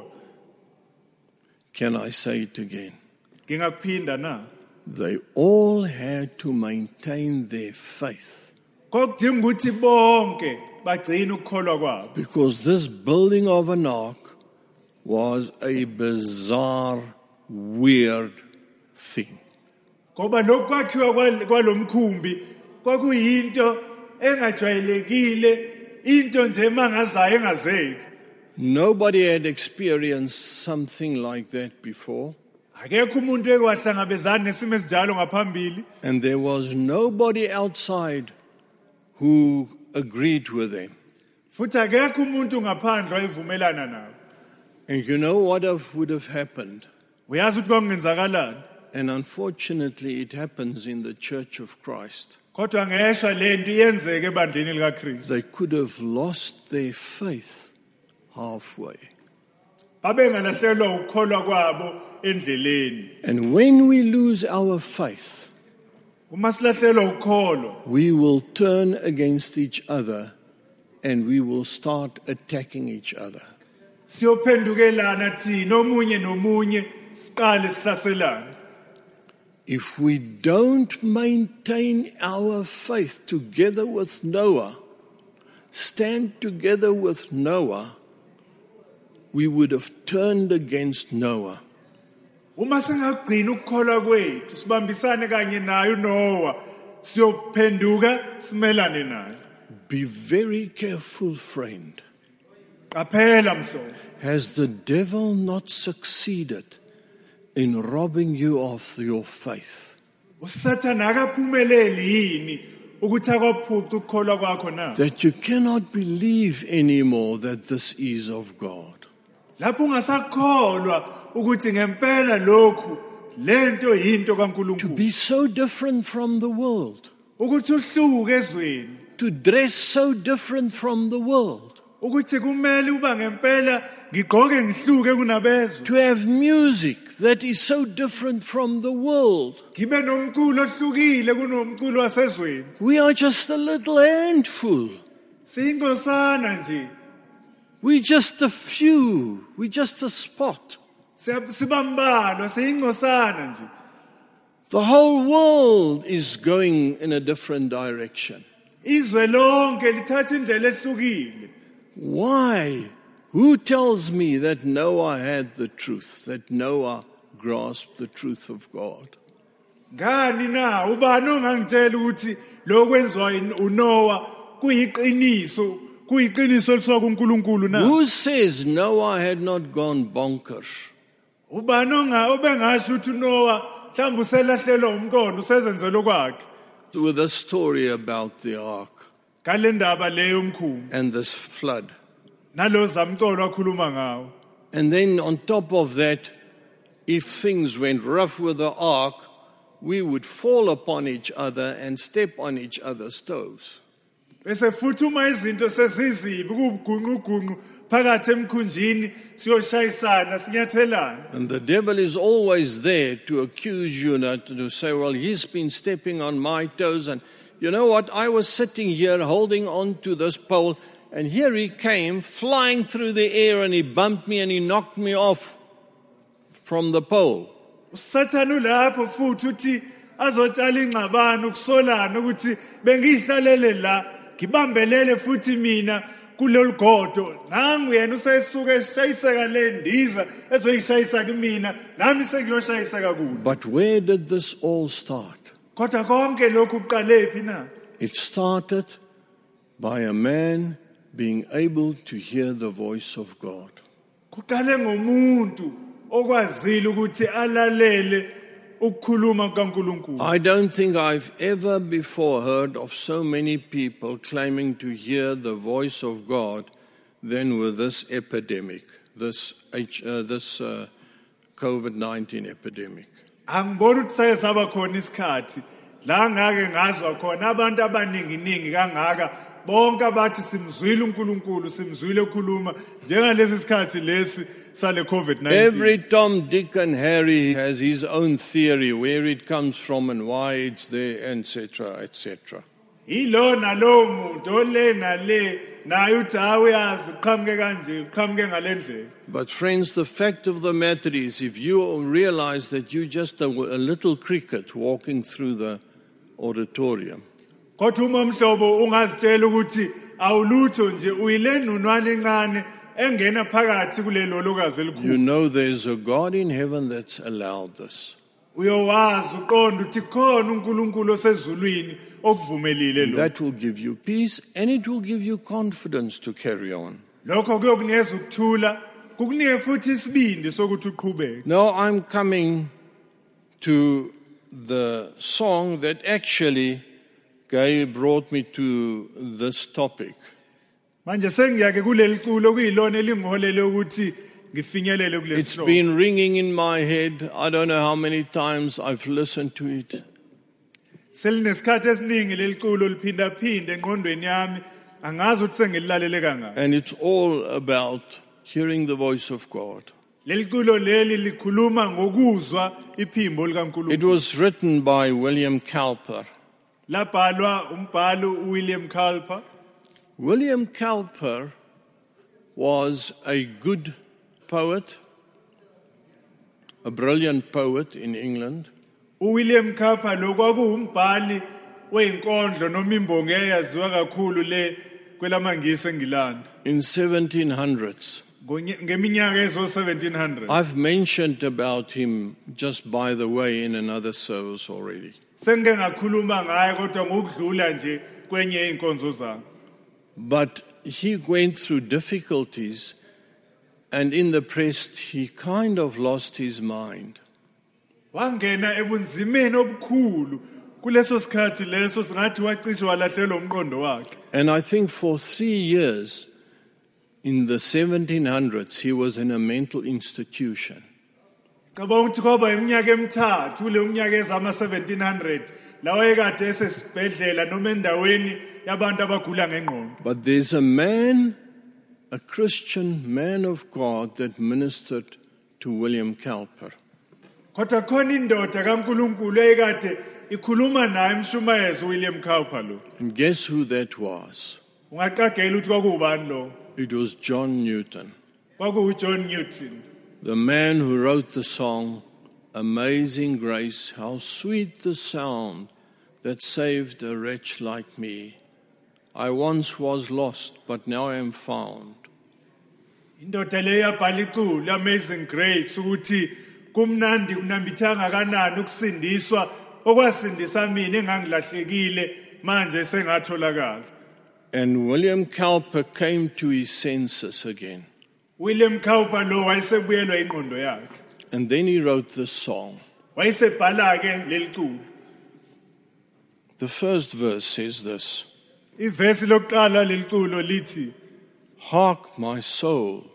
Can I say it again? Ngingakuphinda na. They all had to maintain their faith. Kokudinga ukuthi bonke bagcine ukukholwa kwabo. Because this building of an ark was a bizarre, weird thing. Ngoba lokwakhiwa kwalomkhumbi kwakuyinto engajwayelekile, into nje mangazayo engazeki. Nobody had experienced something like that before. Akekho umuntu ekwahlangabezana nesimo esinjalo ngaphambili. And there was nobody outside who agreed with them. Futhi akekho umuntu ngaphandle oyivumelana nabo. And you know what would have happened? Uyazi ukuthi kwakungenzakalani? And unfortunately, it happens in the Church of Christ. Kodwa ngeshwa lento iyenzeke ebandleni likaKristu. They could have lost their faith halfway. Babengalahlelwa ukukholwa kwabo endleleni. And when we lose our faith, Uma silahlelwa ukukholwa, we will turn against each other and we will start attacking each other. siyophendukelana thina omunye nomunye siqale sihlaselana. If we don't maintain our faith together with Noah, stand together with Noah, we would have turned against Noah. Uma singagcina ukukholwa kwethu sibambisane kanye naye uNoah siyophenduka simelane naye. Be very careful, friend. Qaphela mhlobo. Has the devil not succeeded in robbing you of your faith? uSathana akaphumeleli yini ukuthi akwaphuca ukukholwa kwakho na? That you cannot believe anymore that this is of God. Lapho ungasakholwa ukuthi ngempela lokhu lento yinto To kaNkulunkulu. be so different from the world. Ukuthi uhluke ezweni. To dress so different from the world. Ukuthi kumele uba ngempela ngigqoke ngihluke kunabezwe. To have music that is so different from the world. Ngibe nomculo ohlukile kunomculo wasezweni. We are just a little handful. Singosana nje. We're just a few. We're just a spot. Sibambalwa singosana nje. The whole world is going in a different direction. Izwe lonke lithatha indlela ehlukile. Why? Who tells me that Noah had the truth, that Noah grasped the truth of God? Ngani na ubani ongangitshela ukuthi lokwenziwa uNoah kuyiqiniso kuyiqiniso elisuka kuNkulunkulu na? Who says Noah had not gone bonkers? Ubani obengasho ukuthi uNoah mhlawumbe uselahlelwa umqondo usezenzela okwakhe With a story about the ark ngale ndaba leyo omkhulu and this flood. nalo zamcolo akhuluma ngawo. And then on top of that, if things went rough with the ark, we would fall upon each other and step on each other's toes. Bese futhi uma izinto sezizibi kubugungqugungqu phakathi emkhunjini siyoshayisana sinyathelana. And the devil is always there to accuse you, not to say, well, he's been stepping on my toes. And you know what? I was sitting here holding on to this pole, and here he came flying through the air, and he bumped me and he knocked me off from the pole. Usathana lapho futhi uthi azotshala ingxabano ukusolana ukuthi bengihlalele la ngibambelele futhi mina kulolu godo nangu yena usesuka eshayiseka le ndiza ezoyishayisa kumina nami sengiyoshayiseka kulo. But where did this all start? Kodwa konke lokhu kuqale phi na? It started by a man being able to hear the voice of God. Kuqale ngomuntu okwazile ukuthi alalele ukukhuluma kaNkulunkulu. I don't think I've ever before heard of so many people claiming to hear the voice of God than with this epidemic, this COVID-19 epidemic. Angiboni ukuthi sake saba khona isikhathi la ngake ngazwa khona abantu abaningi kangaka bonke abathi simzwile uNkulunkulu simzwile ukukhuluma njengalesi sikhathi lesi sale COVID-19. Every Tom, Dick and Harry has his own theory where it comes from and why it's there, etc., etc. Ilo nalo muntu ole nale naye uthi awuyazi uqhamuke kanje uqhamuke ngalendlela. But friends, the fact of the matter is, if you realize that you're just a little cricket walking through the auditorium, Kodwa uma mhlobo ungazitshela ukuthi awulutho nje uyile nunwana encane engena phakathi kulelo lokazi elikhulu. you know there's a God in heaven that's allowed this. Uyowazi uqonda ukuthi khona uNkulunkulu osezulwini okuvumelile lo. That will give you peace and it will give you confidence to carry on. Lokho kuyokunikeza ukuthula kukunike futhi isibindi sokuthi uqhubeke. Now I'm coming to the song that actually brought me to this topic. Manje sengiyake kuleli culo kuyilona elingiholele ukuthi ngifinyelele kulesi It's sihloko. been ringing in my head. I don't know how many times I've listened to it. Selinesikhathi esiningi leli culo liphinda phinde engqondweni yami angazi ukuthi sengililalele kangaka. And it's all about hearing the voice of God. Leli culo leli likhuluma ngokuzwa iphimbo likaNkulunkulu. It was written by William Cowper. Labhalwa umbhalo uWilliam Cowper. William Cowper was a good poet, a brilliant poet in England. uWilliam Cowper lo kwakuumbhali weinkondlo noma imbongi eyaziwa kakhulu le kwelamangisi eNgilandi. In 1700s. Ngeminyaka yezo-1700. I've mentioned about him just by the way in another service already. Sengike ngakhuluma ngaye kodwa ngokudlula nje kwenye inkonzo zami. But he went through difficulties, and in the press he kind of lost his mind. Wangena ebunzimeni obukhulu kuleso sikhathi leso singathi wacishe walahlelwa umqondo wakhe. And I think for 3 years in the 1700s he was in a mental institution. Cabanga ukuthi kwaba iminyaka emithathu kule minyaka ezama-1700 lawa ekade esesibhedlela noma endaweni yabantu abagula ngengqondo. But there's a man, a Christian man of God, that ministered to William Cowper. Kodwa khona indoda kaNkulunkulu ekade ikhuluma naye umshumayezi uWilliam Cowper lo. And guess who that was? Ungaqagela ukuthi kwakuwubani lo? It was John Newton, KwakuuJohn Newton. the man who wrote the song, Amazing Grace, how sweet the sound that saved a wretch like me. I once was lost, but now I am found. Indoda le yabhala iculo Amazing Grace ukuthi kumnandi kunambithanga kanani ukusindiswa okwasindisa mina engangilahlekile manje sengatholakala. And William Cowper came to his senses again. William Cowper lo wayesebuyelwa ingqondo yakhe. And then he wrote this song. Wayesebhala ke leli culo. The first verse says this: Ivesi lokuqala leli culo lithi, Hark, my soul,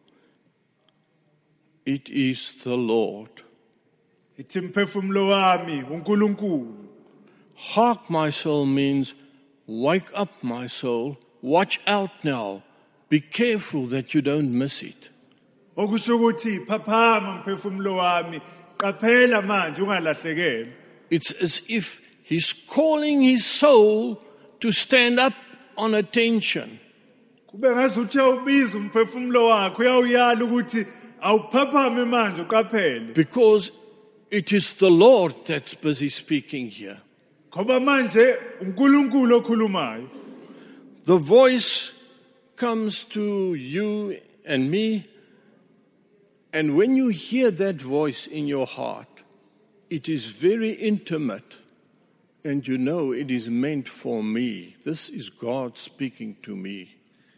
it is the Lord. ithi mphefumulo wami uNkulunkulu. Hark, my soul means wake up, my soul. Watch out now. Be careful that you don't miss it. Okusho ukuthi phaphama mphefumulo wami, qaphela manje ungalahlekelwa. It's as if he's calling his soul to stand up on attention. Kube ngazuthi ubiza umphefumulo wakho uyawuyala ukuthi awuphaphame manje uqaphele. Because it is the Lord that's busy speaking here. Ngoba manje uNkulunkulu okhulumayo. The voice comes to you and me, and when you hear that voice in your heart, it is very intimate, and you know it is meant for me. This is God speaking to me.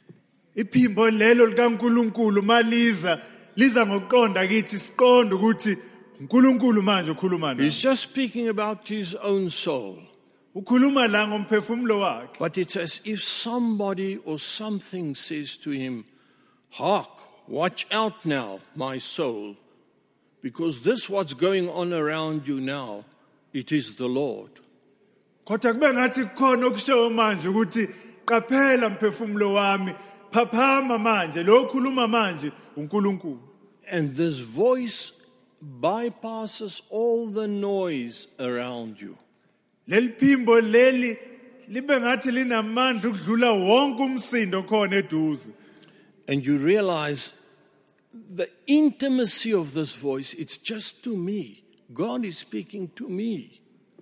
Iphimbo lelo likaNkulunkulu maliza liza ngokuqonda kithi siqonde ukuthi uNkulunkulu manje ukhuluma nathi. He's just speaking about his own soul. Ukhuluma la ngomphefumulo wakhe. But it's as if somebody or something says to him, Hark, watch out now, my soul, because this what's going on around you now, it is the Lord. Kodwa kube ngathi kukhona okusho manje ukuthi qaphela mphefumulo wami, phaphama manje, lo khuluma manje uNkulunkulu. And this voice bypasses all the noise around you. Leli phimbo leli libe ngathi linamandla ukudlula wonke umsindo khona eduze. And you realize the intimacy of this voice, it's just to me. God is speaking to me.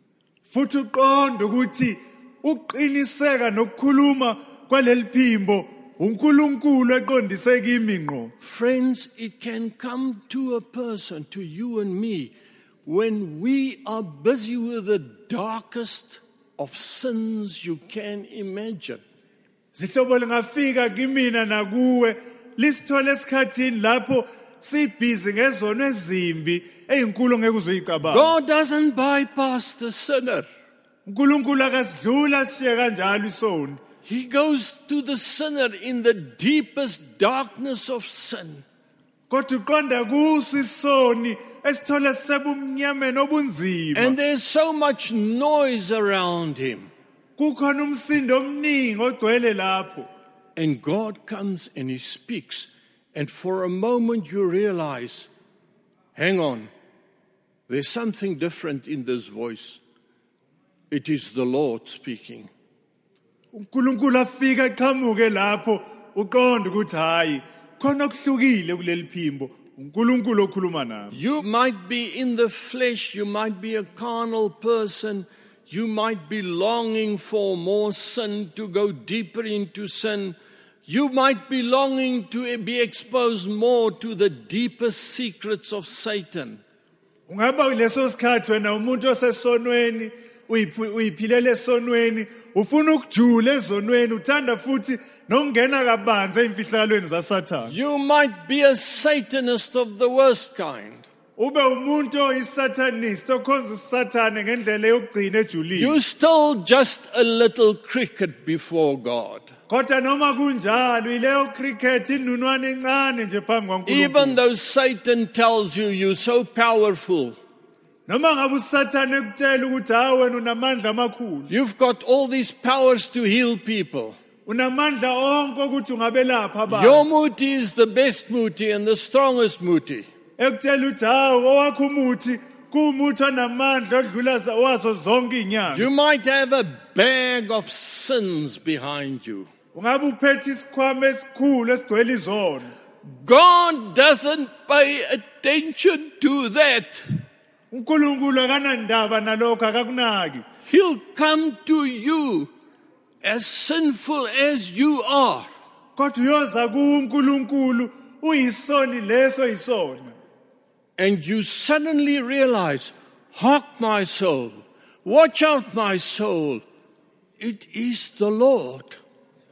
Futhi uqonda ukuthi uqiniseka nokukhuluma kwaleli phimbo uNkulunkulu eqondise kimi ngqo. Friends, it can come to a person, to you and me, when we are busy with the darkest of sins you can imagine. Zihlobo lingafika kimina nakuwe lisithole esikhathini lapho sibhizi ngezono ezimbi ezinkulu ngeke uzoyicabanga. God doesn't bypass the sinner. uNkulunkulu akasidlula siye kanjalo isono. He goes to the sinner in the deepest darkness of sin. Kodwa uqonda kuso isoni esithole sebumnyameni obunzima. And there's so much noise around him. Kukhona umsindo omningi ogcwele lapho. And God comes and he speaks. And for a moment you realize, hang on, there's something different in this voice. It is the Lord speaking. uNkulunkulu afika eqhamuke lapho uqonda ukuthi hayi khona okuhlukile kuleli phimbo uNkulunkulu okhuluma nami. You might be in the flesh, you might be a carnal person, you might be longing for more sin, to go deeper into sin. You might be longing to be exposed more to the deepest secrets of Satan. Ungaba kuleso sikhathi wena umuntu osesonweni uyiphilele esonweni ufuna ukujula ezonweni uthanda futhi nokungena kabanzi ezimfihlakalweni zaSathane. You might be a Satanist of the worst kind. Ube umuntu oyisatanist okhonza uSathane ngendlela yokugcina ejulile. You're still just a little cricket before God. Kodwa noma kunjalo ileyo cricket inunwana encane nje phambi kwaNkulunkulu. Even though Satan tells you you're so powerful, noma ngabe uSathane ekutshela ukuthi hayi wena unamandla amakhulu. you've got all these powers to heal people. Unamandla onke ukuthi ungabelapha abantu. Your muti is the best muti and the strongest muti. Ekutshela ukuthi hayi owakho umuthi kuumuthi onamandla odlula wazo zonke inyanga. You might have a bag of sins behind you. Ungabe uphethe isikhwama esikhulu esigcwele izono. God doesn't pay attention to that. uNkulunkulu akanandaba nalokho akakunaki. He'll come to you as sinful as you are. Kodwa uyoza kuNkulunkulu uyisoni leso yisona. And you suddenly realize, hark my soul, watch out my soul, it is the Lord.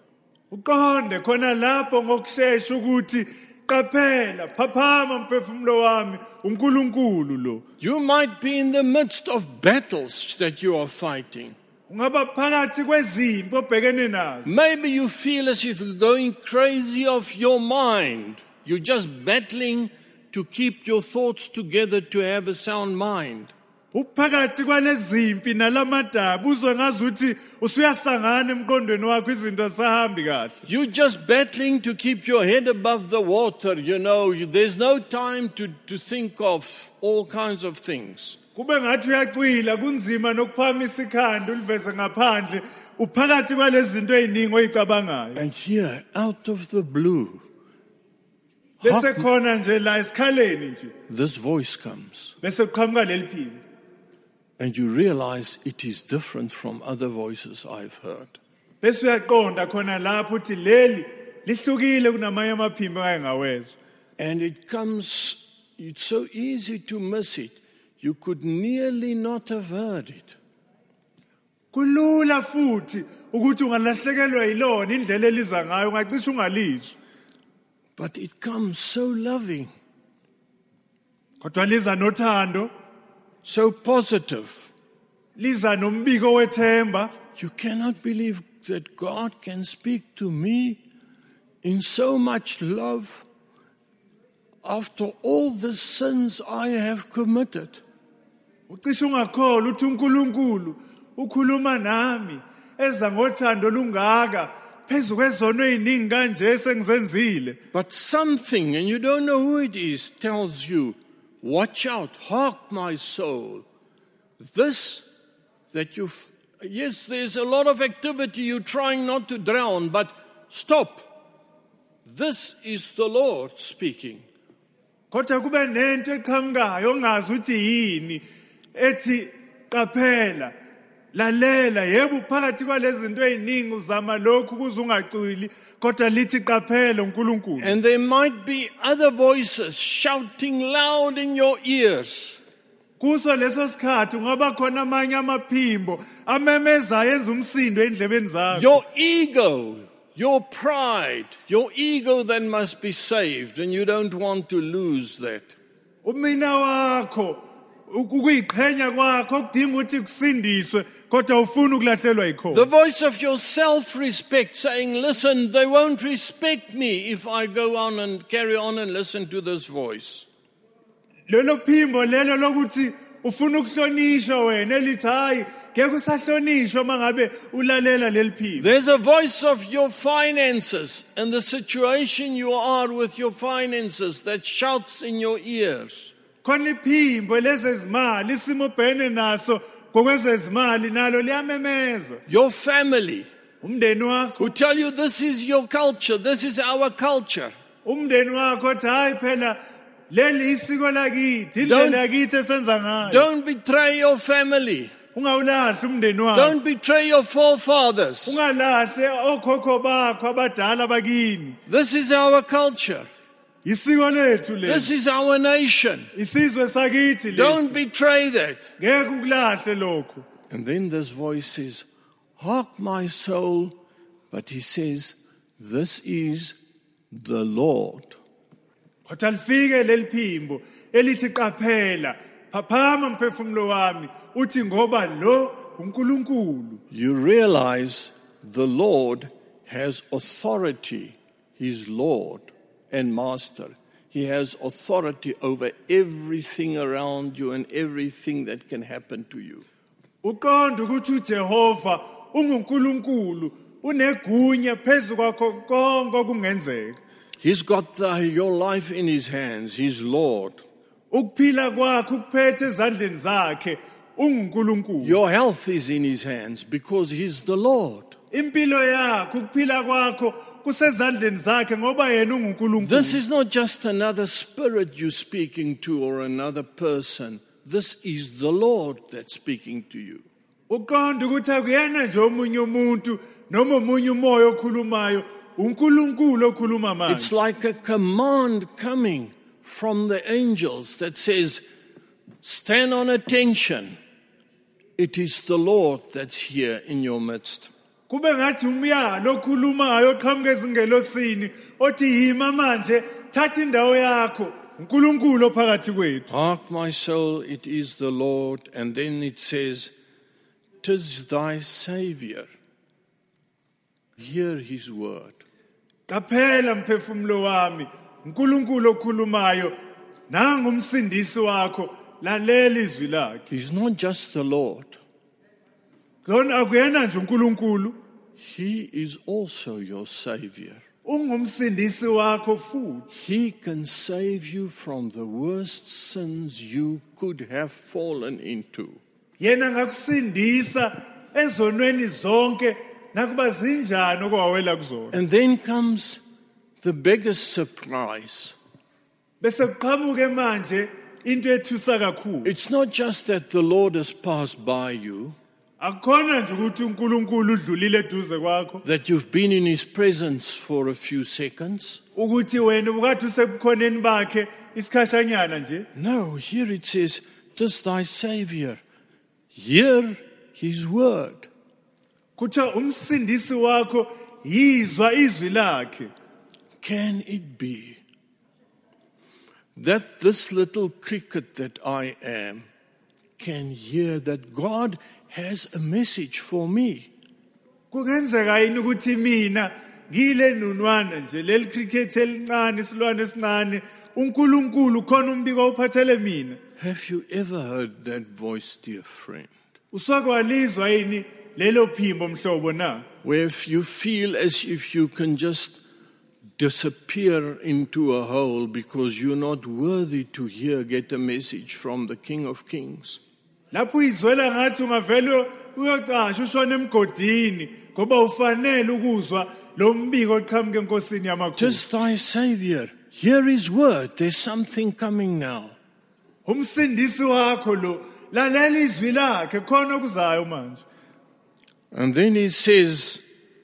uqonde khona lapho ngokusheshsha ukuthi qaphela phaphama mphefumulo wami uNkulunkulu lo. You might be in the midst of battles that you are fighting. Ungaba phakathi kwezimpi obhekene nazo. Maybe you feel as if you're going crazy of your mind. You're just battling to keep your thoughts together to have a sound mind. Uphakathi kwalezimpi nalamadaba uzwe ngazuthi usuyasangana emqondweni wakho izinto zahambi kahle. You're just battling to keep your head above the water, There's no time to think of all kinds of things. Kube ngathi uyacwila kunzima nokuphamisa ikhanda uliveze ngaphandle uphakathi kwalezinto eziningi oyicabangayo. And here, out of the blue, bese khona nje la esikhaleni nje this voice comes. Bese kuqhamuka leli phimbo. And you realize it is different from other voices I've heard. Bese uyaqonda khona lapho uthi leli lihlukile kunamanye amaphimbo engawezwa. And it's so easy to miss it. You could nearly not have heard it. Kulula futhi ukuthi ungalahlekelwa yilona indlela eliza ngayo ungacisha ungalizwa. But it comes so loving, kodwa liza nothando, so positive. Liza nombiko wethemba. You cannot believe that God can speak to me in so much love after all the sins I have committed. Ucisha ungakholwa uthi uNkulunkulu ukhuluma nami eza ngothando lungaka phezu kwezono eziningi kanje sengizenzile. But something, and you don't know who it is, tells you, watch out, hark my soul. Yes, there's a lot of activity, you're trying not to drown, but stop. This is the Lord speaking. Kodwa kube nento eqhamukayo ongazi ukuthi yini ethi qaphela lalela yebo phakathi kwalezi zinto eziningi uzama lokhu kuze ungacwili kodwa lithi qaphela uNkulunkulu. And there might be other voices shouting loud in your ears. Kuso leso sikhathi ungaba khona amanye amaphimbo amemeza yenza umsindo endlebeni zakho. Your ego, your pride, your ego then must be saved, and you don't want to lose that. Umina wakho ukuyiqhenya kwakho kudinga ukuthi kusindiswe kodwa ufuna ukulahlelwa yikho. The voice of your self-respect saying, listen, they won't respect me if I go on and carry on and listen to this voice. Lelo phimbo lelo lokuthi ufuna ukuhlonishwa wena elithi hayi ngeke usahlonishwa mangabe ulalela leli phimbo. There's a voice of your finances and the situation you are with your finances that shouts in your ears. Khona iphimbo lezezimali isimo obhekene naso ngokwezezimali nalo liyamemeza. Your family, umndeni wakho, who tell you this is your culture, this is our culture. Umndeni wakho uthi hayi phela leli isiko lakithi indlela yakithi esenza ngayo. Don't betray your family. Ungawulahli umndeni wakho. Don't betray your forefathers. Ungalahle okhokho bakho abadala bakini. This is our culture. Isiko lethu leli. This is our nation. Isizwe sakithi lesi. Don't betray that. Ngeke ukulahle lokho. And then this voice says, hark my soul, but he says, this is the Lord. Kodwa lifike leli phimbo elithi qaphela phaphama mphefumulo wami uthi ngoba lo uNkulunkulu. You realize the Lord has authority. He's Lord and Master. He has authority over everything around you and everything that can happen to you. Uqonda ukuthi uJehova unguNkulunkulu unegunya phezu kwakho konke okungenzeka. He's got your life in his hands. He's Lord. Ukuphila kwakho ukuphethe ezandleni zakhe unguNkulunkulu. Your health is in his hands because he's the Lord. Impilo yakho ukuphila kwakho kusezandleni zakhe ngoba yena unguNkulunkulu. This is not just another spirit you're speaking to or another person. This is the Lord that's speaking to you. Uqonda ukuthi akuyena nje omunye umuntu noma omunye umoya okhulumayo. It's like a command coming from the angels that says, stand on attention. It is the Lord that's here in your midst. kube ngathi umyalo okhulumayo oqhamuka ezingelosini othi yima manje thatha indawo yakho uNkulunkulu ophakathi kwethu. Hark, my soul, it is the Lord. And then it says, 'tis thy Savior. Hear his word. Qaphela mphefumulo wami uNkulunkulu okhulumayo nangumsindisi wakho lalela izwi lakhe. He's not just the Lord. Kona akuyena nje uNkulunkulu, He is also your Savior. ungumsindisi wakho futhi. He can save you from the worst sins you could have fallen into. Yena ngakusindisa ezonweni zonke nakuba zinjani okwawela kuzona. And then comes the biggest surprise. Bese kuqhamuke manje into ethusa kakhulu. It's not just that the Lord has passed by you, Akukhona nje ukuthi uNkulunkulu udlulile eduze kwakho, that you've been in his presence for a few seconds. ukuthi wena ubukathi usebukhoneni bakhe isikhashanyana nje. No, here it says, 'tis thy Savior. Hear his word. Kuthiwa umsindisi wakho yizwa izwi lakhe. Can it be that this little cricket that I am can hear that God has a message for me? Kungenzeka yini ukuthi mina ngile nunwana nje leli cricket elincane isilwane esincane uNkulunkulu khona umbiko uphathele mina? Have you ever heard that voice, dear friend? Uswakwalizwa yini lelo phimbo mhlobo na? Where if you feel as if you can just disappear into a hole because you're not worthy to get a message from the King of Kings. Lapho izwela ngathi ungavele uyocasha ushone emgodini ngoba ufanele ukuzwa lo mbiko oqhamuke enkosini yamakhulu. 'Tis thy Savior. Hear his word. There's something coming now. Umsindisi wakho lo lalela izwi lakhe khona okuzayo manje. And then he says,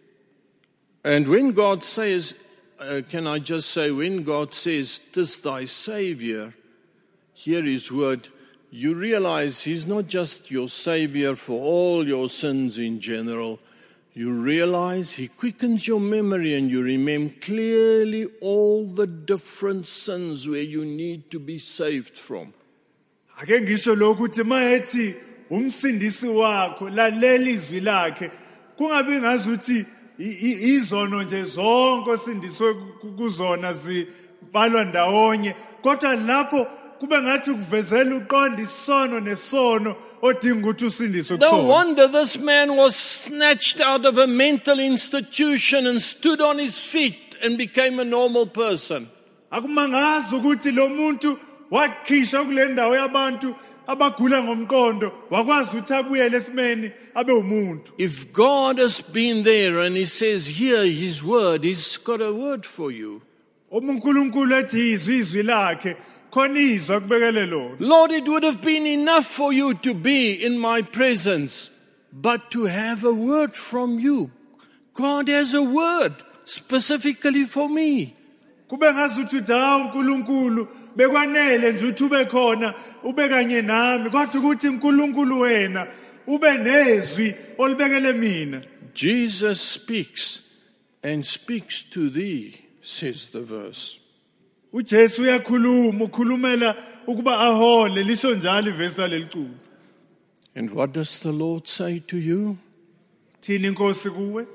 and when God says, can I just say, when God says, 'tis thy Savior, hear his word, you realize he's not just your Savior for all your sins in general. You realize he quickens your memory and you remember clearly all the different sins where you need to be saved from. Ake ngisho lokho uthi mayethi umsindisi wakho lalela izwi lakhe kungabi ngazuthi izono nje zonke osindiswe kuzona zibalwa ndawonye kodwa lapho kube ngathi ukuvezela uqonda isono nesono odinga ukuthi usindiswe kusona. No wonder this man was snatched out of a mental institution and stood on his feet and became a normal person. Akumangazi ukuthi lo muntu wakhishwa kule ndawo yabantu abagula ngomqondo wakwazi ukuthi abuyele esimeni abe umuntu. If God has been there and he says, hear his word, he's got a word for you. uNkulunkulu ethi izwi lakhe khona izwa kubekele lona. Lord, it would have been enough for you to be in my presence, but to have a word from you. God has a word specifically for me. Kube ngazuthi hawu uNkulunkulu bekwanele nje uthi ube khona ube kanye nami kodwa ukuthi uNkulunkulu wena ube nezwi olibekele mina. Jesus speaks and speaks to thee, says the verse. uJesu uyakhuluma ukhulumela ukuba ahole lisho njalo ivesi laleliculo. And what does the Lord say to you? Thini inkosi kuwe?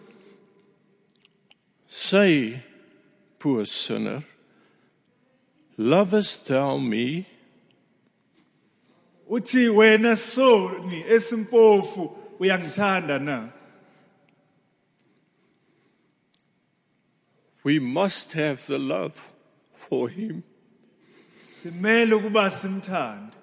Say, poor sinner, lovest thou me? Uthi wena soni esimpofu uyangithanda na? We must have the love for him. Simele ukuba simthande.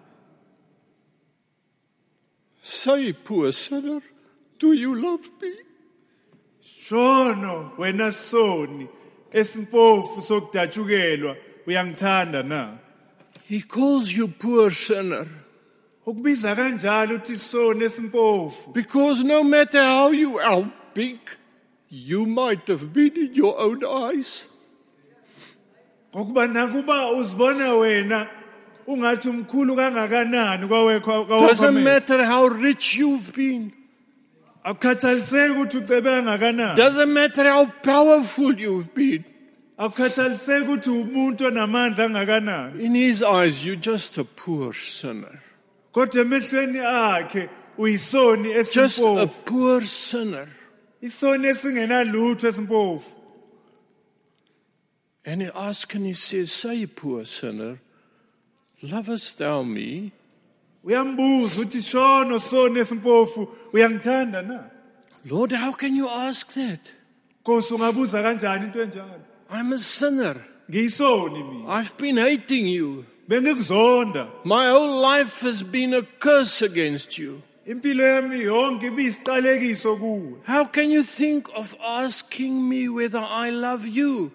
Say, poor sinner, do you love me? Shono wena soni esimpofu sokudatshukelwa uyangithanda na? He calls you poor sinner Ukubiza kanjalo uthi soni esimpofu because no matter how big you might have been in your own eyes, ngokuba nakuba uzibona wena ungathi umkhulu kangakanani kwawekho doesn't matter how rich you've been, Awukhathaliseki ukuthi ucebe kangakanani. Doesn't matter how powerful you've been. Awukhathaliseki ukuthi umuntu onamandla kangakanani. In his eyes, you're just a poor sinner. Kodwa emehlweni akhe uyisoni Just a esimpofu. poor sinner. Isoni esingenalutho esimpofu. And he asks and he says, say, poor sinner, lovest thou me? Uyambuza uthi shono soni esimpofu uyangithanda na? Lord, how can you ask that? Nkosi ungabuza kanjani into enjalo? I'm a sinner. Ngiyisoni mina. I've been hating you. Bengikuzonda. My whole life has been a curse against you. Impilo yami yonke ibisiqalekiso kuwe. How can you think of asking me whether I love you?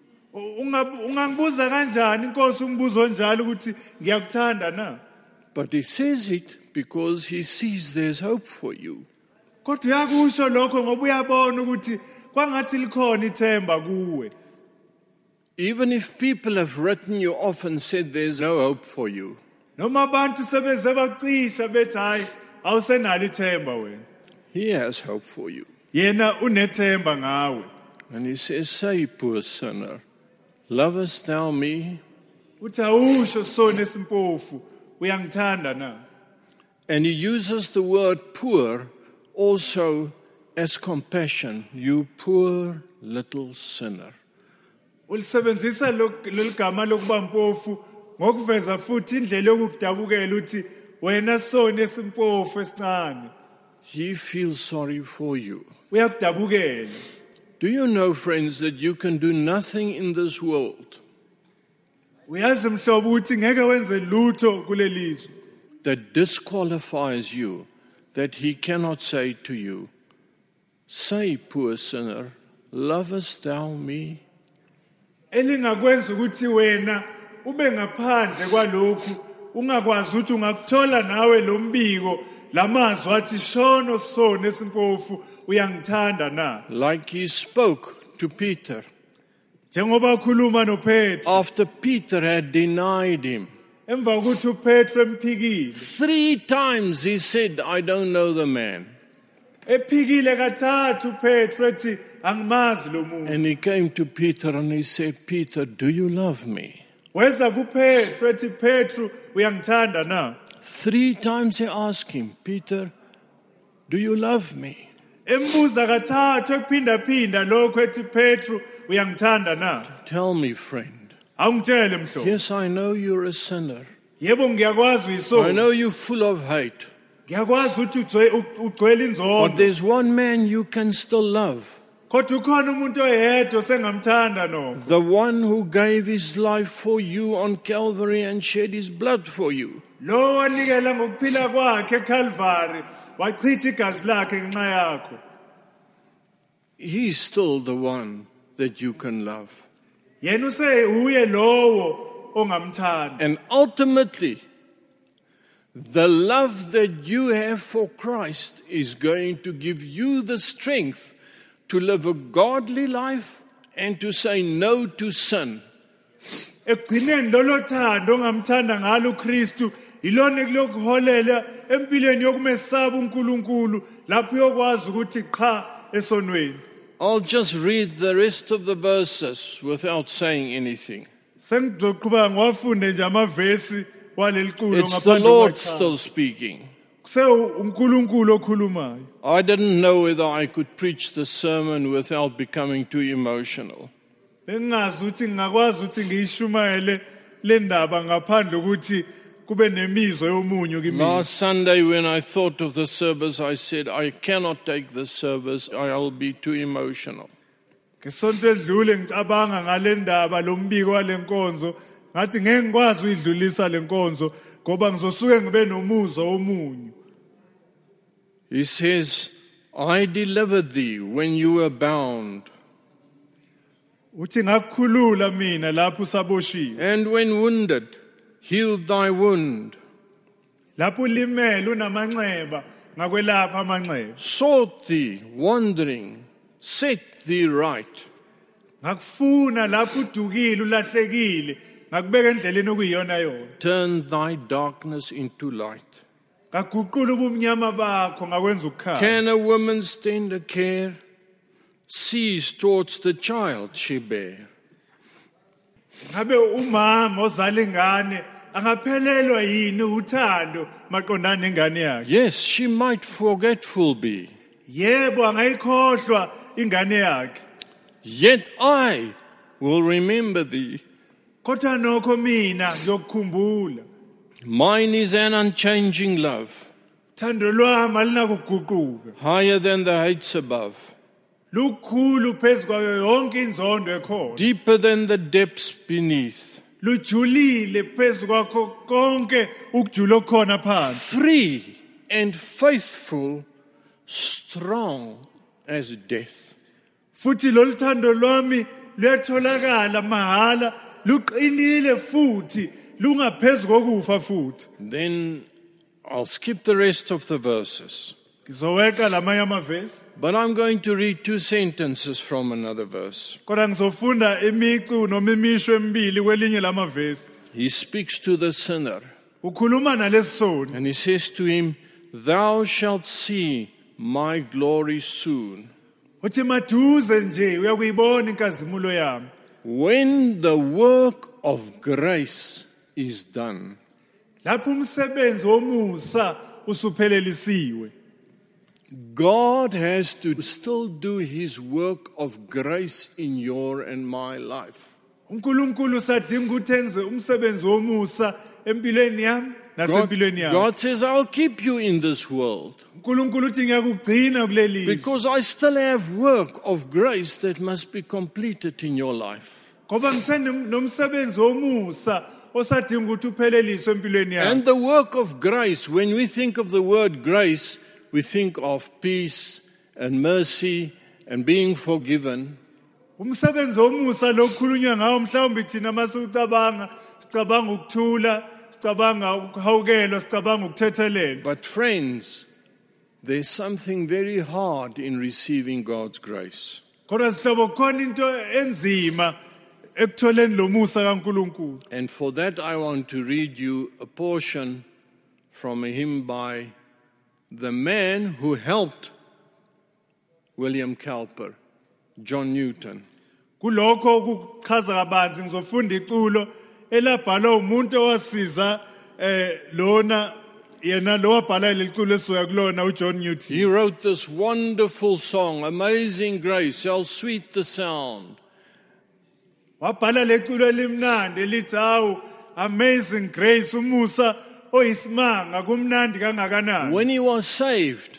Ungangibuza kanjani Nkosi ungibuza onjalo ukuthi ngiyakuthanda na? But he says it because he sees there's hope for you. Kodwa uyakusho lokho ngoba uyabona ukuthi kwangathi likhona ithemba kuwe. Even if people have written you off and said there's no hope for you, Noma abantu sebeze bacisha bethi hayi awusenalo ithemba wena. he has hope for you. Yena unethemba ngawe. And he says, say, poor sinner, lovest thou me? Uthi awusho soni esimpofu uyangithanda na? And he uses the word poor also as compassion. You poor little sinner. Ulisebenzisa leligama lokuba mpofu ngokuveza futhi indlela yokudabukela uthi wena soni esimpofu esincane. He feels sorry for you. Uyakudabukela. Do you know, friends, that you can do nothing in this world Uyazi mhlobo ukuthi ngeke wenze lutho kulelizwe that disqualifies you, that he cannot say to you, say, poor sinner, lovest thou me? elingakwenza ukuthi wena ube ngaphandle kwalokhu ungakwazi ukuthi ungakuthola nawe lo mbiko lamazwi athi shono soni esimpofu uyangithanda na? Like he spoke to Peter Njengoba ukhuluma noPetru after Peter had denied him. emva kokuthi uPetru emphikile 3 times he said, I don't know the man. ephikile kathathu uPetru ethi angimazi lo muntu And he came to Peter and he said, Peter, do you love me? weza kuPetru ethi Petru uyangithanda na? 3 times he asked him, Peter, do you love me? embuza kathathu ekuphindaphinda lokho ethi Petru uyangithanda na? Tell me, friend. Awungitshele mhlobo. Yes, I know you're a sinner. Yebo ngiyakwazi I uyisoni. know you're full of hate. Ngiyakwazi ukuthi ugcwele But inzondo. there's one man you can still love. Kodwa ukhona umuntu oyedwa sengamthanda no. The one who gave his life for you on Calvary and shed his blood for you. Lo wanikela ngokuphila kwakhe eCalvary wachitha igazi lakhe ngenxa yakho. He's still the one that you can love. Yena uye lowo ongamthanda. And ultimately, the love that you have for Christ is going to give you the strength to live a godly life and to say no to sin. Ekugcineni lolo thando ongamthanda ngalo uKristu ilona ekulokuholela empilweni yokumesaba uNkulunkulu lapho uyokwazi ukuthi qha esonweni. I'll just read the rest of the verses without saying anything. Sengizoqhubeka ngiwafunde nje amavesi waleli culo It's the ngaphandle Lord kwexhala. still speaking. uNkulunkulu okhulumayo. I didn't know whether I could preach the sermon without becoming too emotional. Bengazi ukuthi ngingakwazi ukuthi ngiyishumayele le ndaba ngaphandle ukuthi kube nemizwa yomunyu kimi. Last Sunday when I thought of the service, I said, I cannot take this service. I'll be too emotional. Ngesonto edlule ngicabanga ngale ndaba lombiko walenkonzo ngathi ngeke ngikwazi uyidlulisa lenkonzo ngoba ngizosuke ngibe nomuzwa womunyu. He says, I delivered thee when you were bound, Uthi ngakukhulula mina lapho usaboshiwe. and when wounded, healed thy wound, Lapho ulimele unamanxeba ngakwelapha amanxeba. sought thee, wandering, set thee right. Ngakufuna lapho udukile ulahlekile ngakubeka endleleni okuyiyona yona. Turn thy darkness into light. kaguqula ubumnyama bakho ngakwenza ukukhanya. Can a woman's tender care cease towards the child she bare? Ngabe umama ozala ingane angaphelelwa yini uthando maqondana nengane yakhe? Yes, she might forgetful be. Yebo angayikhohlwa ingane yakhe. Yet I will remember thee. Kodwa nokho mina ngiyokukhumbula. Mine is an unchanging love, Thando lwami alinakuguquka. higher than the heights above, Lukhulu phezukwayo yonke inzondo ekhona. deeper than the depths beneath. Lujulile phezukwakho konke ukujula okhona phansi. Free and faithful, strong as death. Futhi loluthando lwami luyatholakala mahala, luqinile futhi lungaphezulu kokufa futhi. Then I'll skip the rest of the verses. Ngizoweqa lamanye amavesi, But I'm going to read 2 sentences from another verse. kodwa ngizofunda imicu noma imisho emibili kwelinye lamavesi. He speaks to the sinner Ukhuluma nalesisoni, and he says to him, Thou shalt see my glory soon, uthi maduze nje uyakuyibona inkazimulo yami. when the work of grace is done. Lapho umsebenzi womusa usuphelelisiwe. God has to still do his work of grace in your and my life. uNkulunkulu usadinga ukuthi enze umsebenzi womusa empilweni yami nasempilweni yami. God says, I'll keep you in this world uNkulunkulu uthi ngiyakugcina kuleli. because I still have work of grace that must be completed in your life. Ngoba ngisenomsebenzi womusa osadinga ukuthi upheleliswe empilweni yami. And the work of grace, when we think of the word grace, we think of peace and mercy and being forgiven. Umsebenzi womusa lokukhulunywa ngawo mhlawumbe thina masucabanga sicabanga ukuthula, sicabanga ukuhawukelwa, sicabanga ukuthethelelwa. But friends, there's something very hard in receiving God's grace. Kodwa sihlobo khona into enzima ekutholeni lo musa kaNkulunkulu. And for that I want to read you a portion from a hymn by the man who helped William Cowper, John Newton. Kulokho ukuchaza kabanzi ngizofunda iculo elabhalwa umuntu owasiza lona yena lo wabhala leculo esizoya kulona uJohn Newton. He wrote this wonderful song, Amazing Grace, how sweet the sound. Wabhala leculo elimnandi elithi hawu Amazing Grace, umusa oyisimanga kumnandi kangakanani. When he was saved,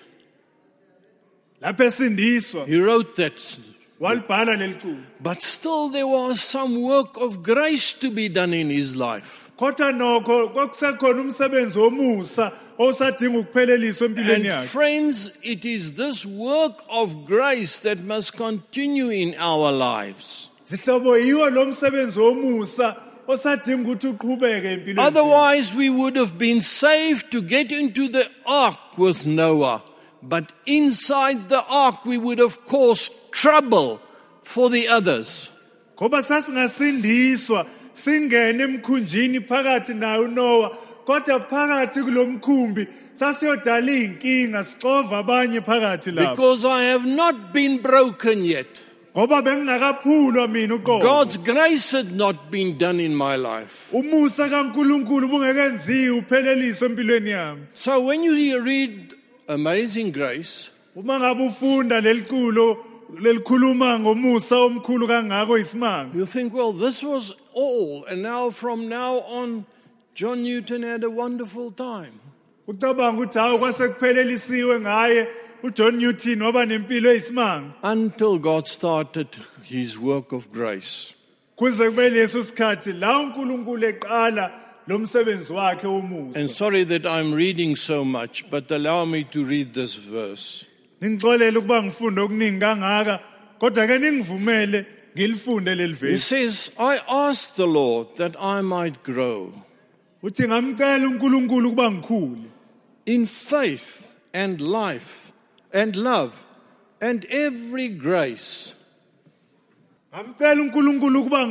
Lapho esindiswa he wrote that. walibhala leliculo. But still there was some work of grace to be done in his life. Kodwa nokho kwakusekhona umsebenzi womusa osadinga ukupheleliswa empilweni And yakhe. friends, it is this work of grace that must continue in our lives. Sihlobo yiwo lo msebenzi womusa osadinga ukuthi uqhubeke empilweni. Otherwise, we would have been saved to get into the ark with Noah. But inside the ark, we would have caused trouble for the others. Ngoba sasingasindiswa singene emkhunjini phakathi naye uNoah, kodwa phakathi kulomkhumbi sasiyodala inkinga sixova abanye phakathi lapho. Because I have not been broken yet. Ngoba bengingakaphulwa mina uqobo. God's grace had not been done in my life. Umusa kaNkulunkulu bungekenziwa upheleliswe empilweni yami. So when you read Amazing Grace, Uma ngabe ufunda leliculo lelikhuluma ngomusa omkhulu kangako isimanga. you think, well, this was all. And now from now on, John Newton had a wonderful time. Ucabanga ukuthi hawu kwasekuphelelisiwe ngaye uJohn Newton waba nempilo eyisimanga. Until God started his work of grace. Kuze kube leso sikhathi la uNkulunkulu eqala lo msebenzi wakhe womusa. And sorry that I'm reading so much, but allow me to read this verse. Ngixolele ukuba ngifunde okuningi kangaka, kodwa ke ningivumele ngilifunde leli He vesi. says, I asked the Lord that I might grow Uthi ngamcela uNkulunkulu ukuba ngikhule in faith and life and love and every grace. Ngamcela uNkulunkulu ukuba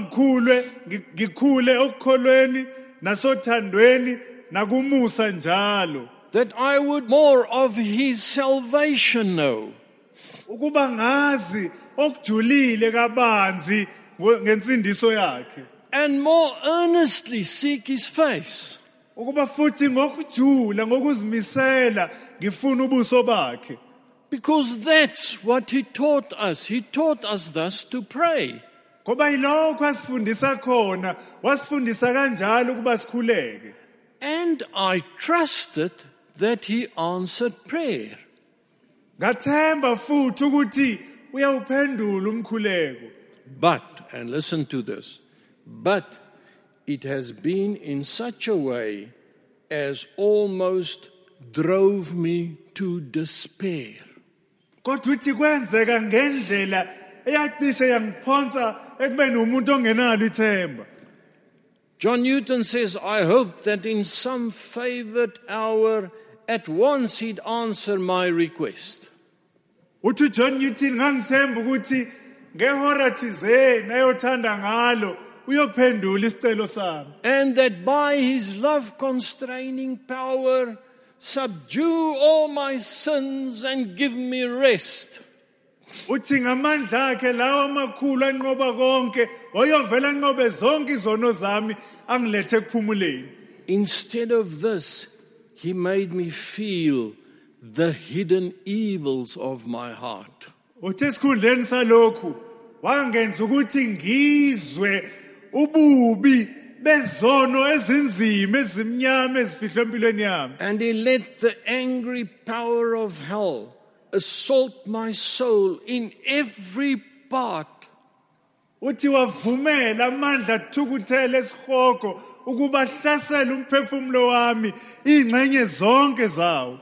ngikhule okukholweni nasothandweni nakumusa njalo. that I would more of his salvation know, ukuba ngazi okujulile kabanzi ngensindiso yakhe, and more earnestly seek his face. ukuba futhi ngokujula ngokuzimisela ngifuna ubuso bakhe. Because that's what he taught us. He taught us thus to pray. Ngoba yilokho asifundisa khona, wasifundisa kanjalo ukuba sikhuleke. And I trusted that he answered prayer. Ngathemba futhi ukuthi uyawuphendula umkhuleko. But, and listen to this, but it has been in such a way as almost drove me to despair. Kodwa uthi kwenzeka ngendlela eyacishe yangiphonsa ekubeni umuntu ongenalo ithemba. John Newton says, I hoped that in some favored hour at once he'd answer my request. Uthi John Newton ngangithemba ukuthi ngehora thizeni ayothanda ngalo uyophendula isicelo sami. And that by his love constraining power subdue all my sins and give me rest. Uthi ngamandla akhe lawo amakhulu anqoba konke oyovela anqobe zonke izono zami angilethe kuphumuleni. Instead of this, he made me feel the hidden evils of my heart. Uthi esikhundleni salokhu wangenza ukuthi ngizwe ububi bezono ezinzima ezimnyama ezifihlwe empilweni yami. And he let the angry power of hell assault my soul in every part. Uthi wavumela amandla athukuthele esihogo ukuba hlasela umphefumulo wami ingcenye zonke zawo.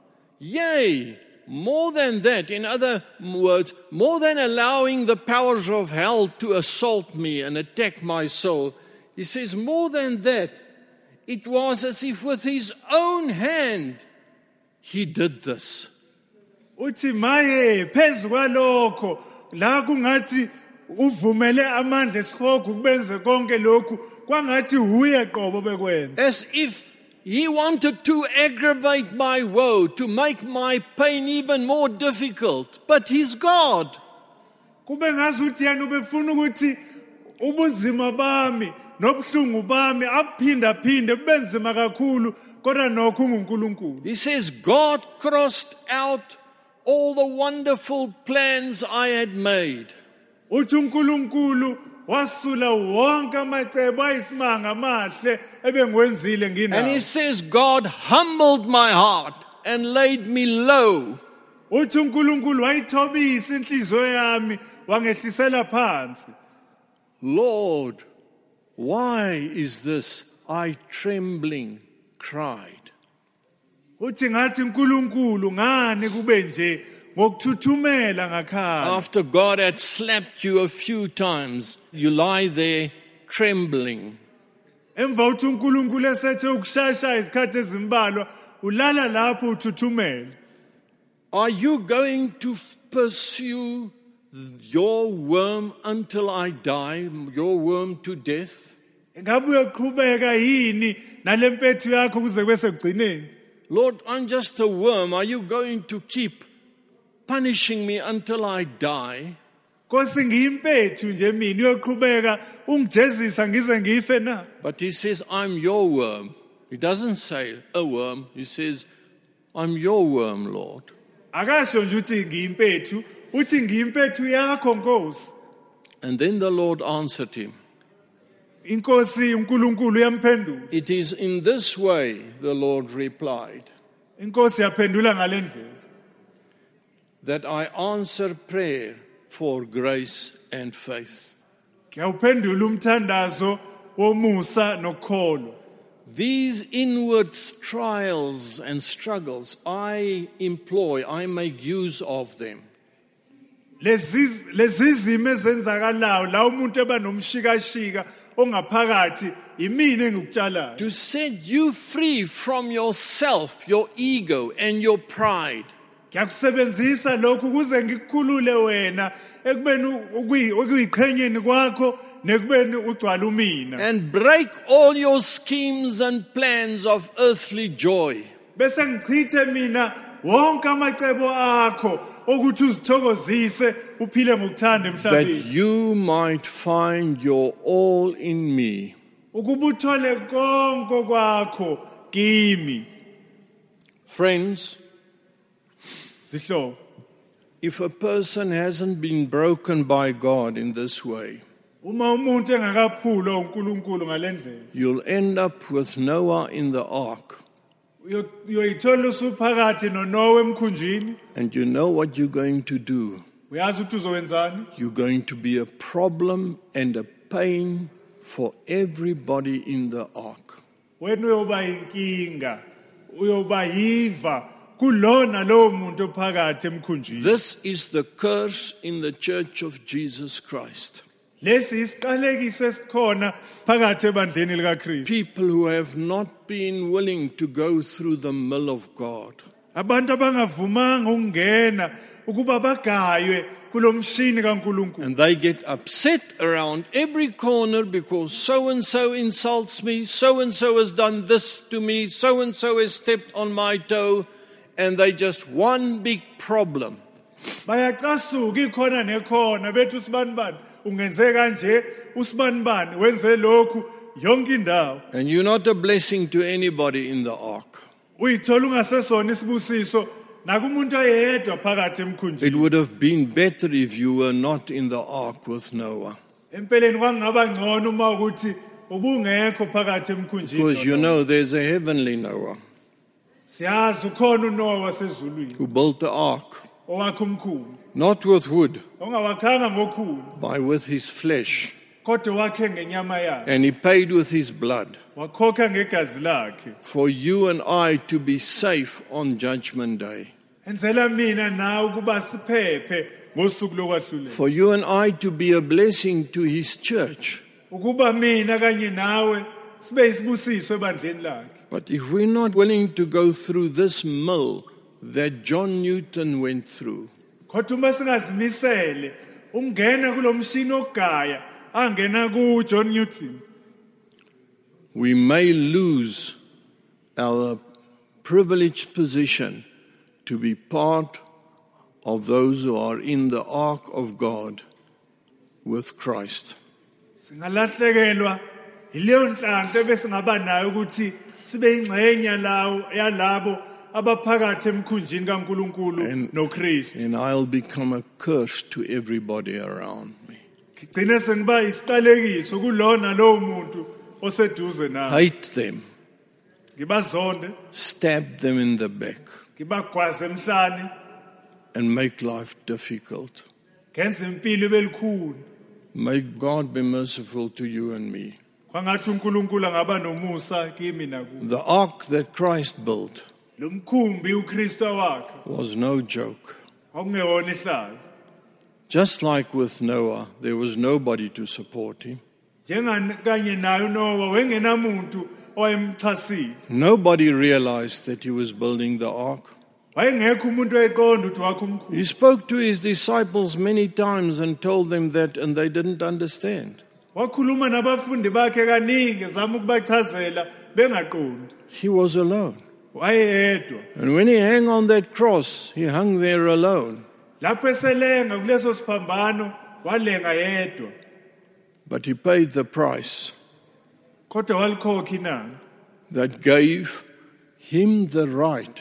Yea, more than that, in other words, more than allowing the powers of hell to assault me and attack my soul, he says more than that, it was as if with his own hand he did this. Uthi maye phezu kwalokho la kungathi uvumele amandla esihogo kubenze konke lokhu kwangathi uye qobo bekwenza. As if he wanted to aggravate my woe, to make my pain even more difficult. But he's God. Kube ngazuthi yena ubefuna ukuthi ubunzima bami nobuhlungu bami aphinda benzima kakhulu kodwa nokho unguNkulunkulu. He says, God crossed out all the wonderful plans I had made. Uthi uNkulunkulu wasula wonke amacebo ayisimanga amahle ebengiwenzile nginawo. And he says, God humbled my heart and laid me low. Uthi uNkulunkulu wayithobisa inhliziyo yami wangehlisela phansi. Lord, why is this? I trembling cried. Uthi ngathi uNkulunkulu ngani kube nje ngokuthuthumela ngakhala. After God had slapped you a few times, you lie there trembling. Emva uthi uNkulunkulu esethe ukushaya isikhathi ezimbalwa ulala lapho uthuthumela. Are you going to pursue your worm until I die, your worm to death? Ngabe uyoqhubeka yini nalempethu yakho kuze kwese kugcineni? Lord, I'm just a worm. Are you going to keep punishing me until I die? Nkosi ngiyimpethu nje mina uyoqhubeka ungijezisa ngize ngife na? But he says, I'm your worm. He doesn't say a worm. He says, I'm your worm, Lord. Akasho nje uthi ngiyimpethu, uthi ngiyimpethu yakho Nkosi. And then the Lord answered him. Inkosi uNkulunkulu yamphendula. It is in this way, the Lord replied, Inkosi yaphendula ngalendlela. that I answer prayer for grace and faith. Ngiyawuphendula umthandazo womusa nokholwa. These inward trials and struggles I employ, I make use of them. Lezi zimo ezenzakalayo la umuntu eba nomshikashika ongaphakathi imini engikutshalayo. To set you free from yourself, your ego, and your pride. Ngiyakusebenzisa lokhu kuze ngikukhulule wena ekubeni ukuyiqhenyeni kwakho nekubeni ugcwala umina. And break all your schemes and plans of earthly joy. bese ngichithe mina wonke amacebo akho ukuthi uzithokozise uphile ngokuthanda that emhlabeni you might find your all in me. ukuba uthole konke kwakho kimi. Friends, Sihlobo, if a person hasn't been broken by God in this way, uma umuntu engakaphulwa uNkulunkulu ngalendlela you'll end up with Noah in the ark. uyoyithola usuphakathi noNoah emkhunjini. And you know what you're going to do? Uyazi ukuthi uzowenzani? You're going to be a problem and a pain for everybody in the ark. Wena uyoba inkinga, uyoba yiva kulona lowo muntu ophakathi emkhunjini. This is the curse in the church of Jesus Christ. Lesi isiqalekiso esikhona phakathi ebandleni likaKristu. People who have not been willing to go through the mill of God. Abantu abangavumanga ukungena ukuba bagaywe kulomshini kaNkulunkulu. And they get upset around every corner because so-and-so insults me, so-and-so has done this to me, so-and-so has stepped on my toe, and they just one big problem. Bayacasuka ikhona nekhona bethu sibanibani ungenze kanje usibanibani wenze lokhu yonke indawo. And you're not a blessing to anybody in the ark. Uyithola ungasesona isibusiso nakumuntu oyedwa phakathi emkhunjini. It would have been better if you were not in the ark with Noah. Empeleni kwangaba ngcono uma ukuthi ubungekho phakathi emkhunjini. Because you know there's a heavenly Noah Siyazi ukhona uNoah wasezulwini who built the ark, owakhe umkhulu. not with wood, Ongawakhanga ngokhulu but with his flesh. kodwa wakhe ngenyama yakhe. And he paid with his blood Wakhokha ngegazi lakhe. for you and I to be safe on Judgment Day. Enzela mina nawe ukuba siphephe ngosuku lokwahlulela. For you and I to be a blessing to his church. Ukuba mina kanye nawe sibe isibusiso ebandleni lakhe. But if we're not willing to go through this mill that John Newton went through, Kodwa uma singazimisele ungena kulomshini ogaya angena ku John Newton, we may lose our privileged position to be part of those who are in the ark of God with Christ. singalahlekelwa ileyo nhlanhla besingaba nayo ukuthi sibe ingxenye lawo yalabo abaphakathi emkhunjini kaNkulunkulu noKristu. And I'll become a curse to everybody around me. Ngigcine sengiba isiqalekiso kulona lowo muntu oseduze nawe. Hate them, Ngibazonde, stab them in the back, ngibagwaze emhlane, and make life difficult. ngenze impilo ibe likhulu. May God be merciful to you and me. Kwangathi uNkulunkulu angaba nomusa kimi nakuwe. The ark that Christ built Lo mkhumbi uKristu wakhe was no joke. okungewona ihlayo. Just like with Noah, there was nobody to support him. Kanye naye uNoah wengenamuntu owayemxhasile. Nobody realized that he was building the ark. Wayengekho umuntu oyeqonda ukuthi wakhe umkhulu. He spoke to his disciples many times and told them that, and they didn't understand. Wakhuluma nabafundi bakhe kaningi ezama ukubachazela bengaqondi. He was alone. Wayeyedwa. And when he hung on that cross, he hung there alone. Lapho eselenga kuleso siphambano walenga yedwa. But he paid the price Kodwa walikhokha inani that gave him the right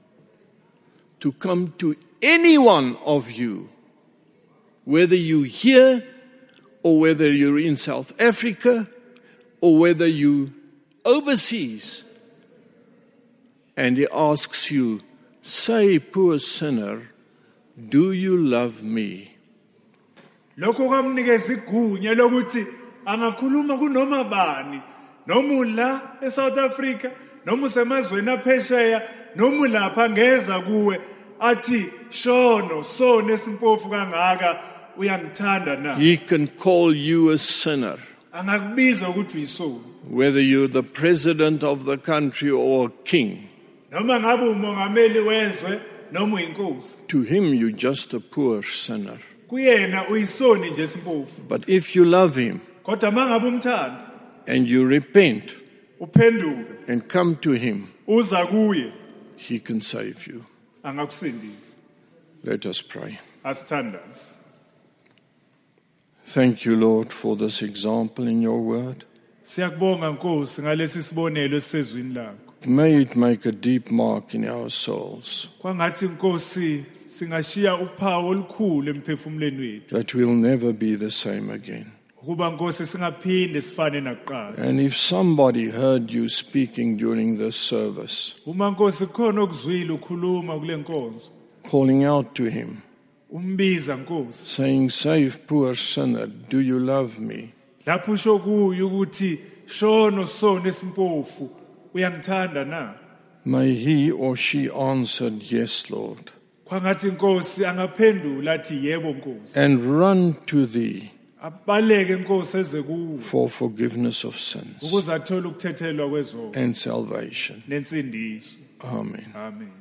to come to any one of you, whether you're here or whether you're in South Africa or whether you're overseas. And he asks you, say, poor sinner, do you love me? lokho kwamnikeza igunya lokuthi angakhuluma kunoma bani noma ula eSouth Africa noma usemazweni aphesheya noma lapha ngeza kuwe athi shono sone simpofu kangaka uyangithanda na. He can call you a sinner, Angakubiza ukuthi uyisoni whether you're the president of the country or a king. noma ngabe umongameli wezwe noma uyinkosi. To him, you're just a poor sinner. Kuyena uyisoni nje simpofu. But if you love him Kodwa mangabe umthanda and you repent uphenduka and come to him, uza kuye He can save you. angakusindisa. Let us pray. Asithandaze. Thank you, Lord, for this example in your word. Siyakubonga Nkosi ngalesi sibonelo esezwini lakho. May it make a deep mark in our souls, Kwangathi Nkosi singashiya uphawu olukhulu emphefumulweni wethu. that we'll never be the same again. Ukuba Nkosi singaphinde sifane nakuqala. And if somebody heard you speaking during this service, Uma Nkosi khona okuzwile ukhuluma kule nkonzo, calling out to him, umbiza Nkosi. saying, "Save poor sinner, do you love me?" Lapho usho kuyo ukuthi shono sona esimpofu uyangithanda na? May he or she answered, "Yes, Lord," Kwangathi Nkosi angaphendula athi yebo Nkosi. and run to thee Abaleke Nkosi eze kuwe for forgiveness of sins ukuze athole ukuthethelwa kwezono and salvation. nensindiso. Amen. Amen.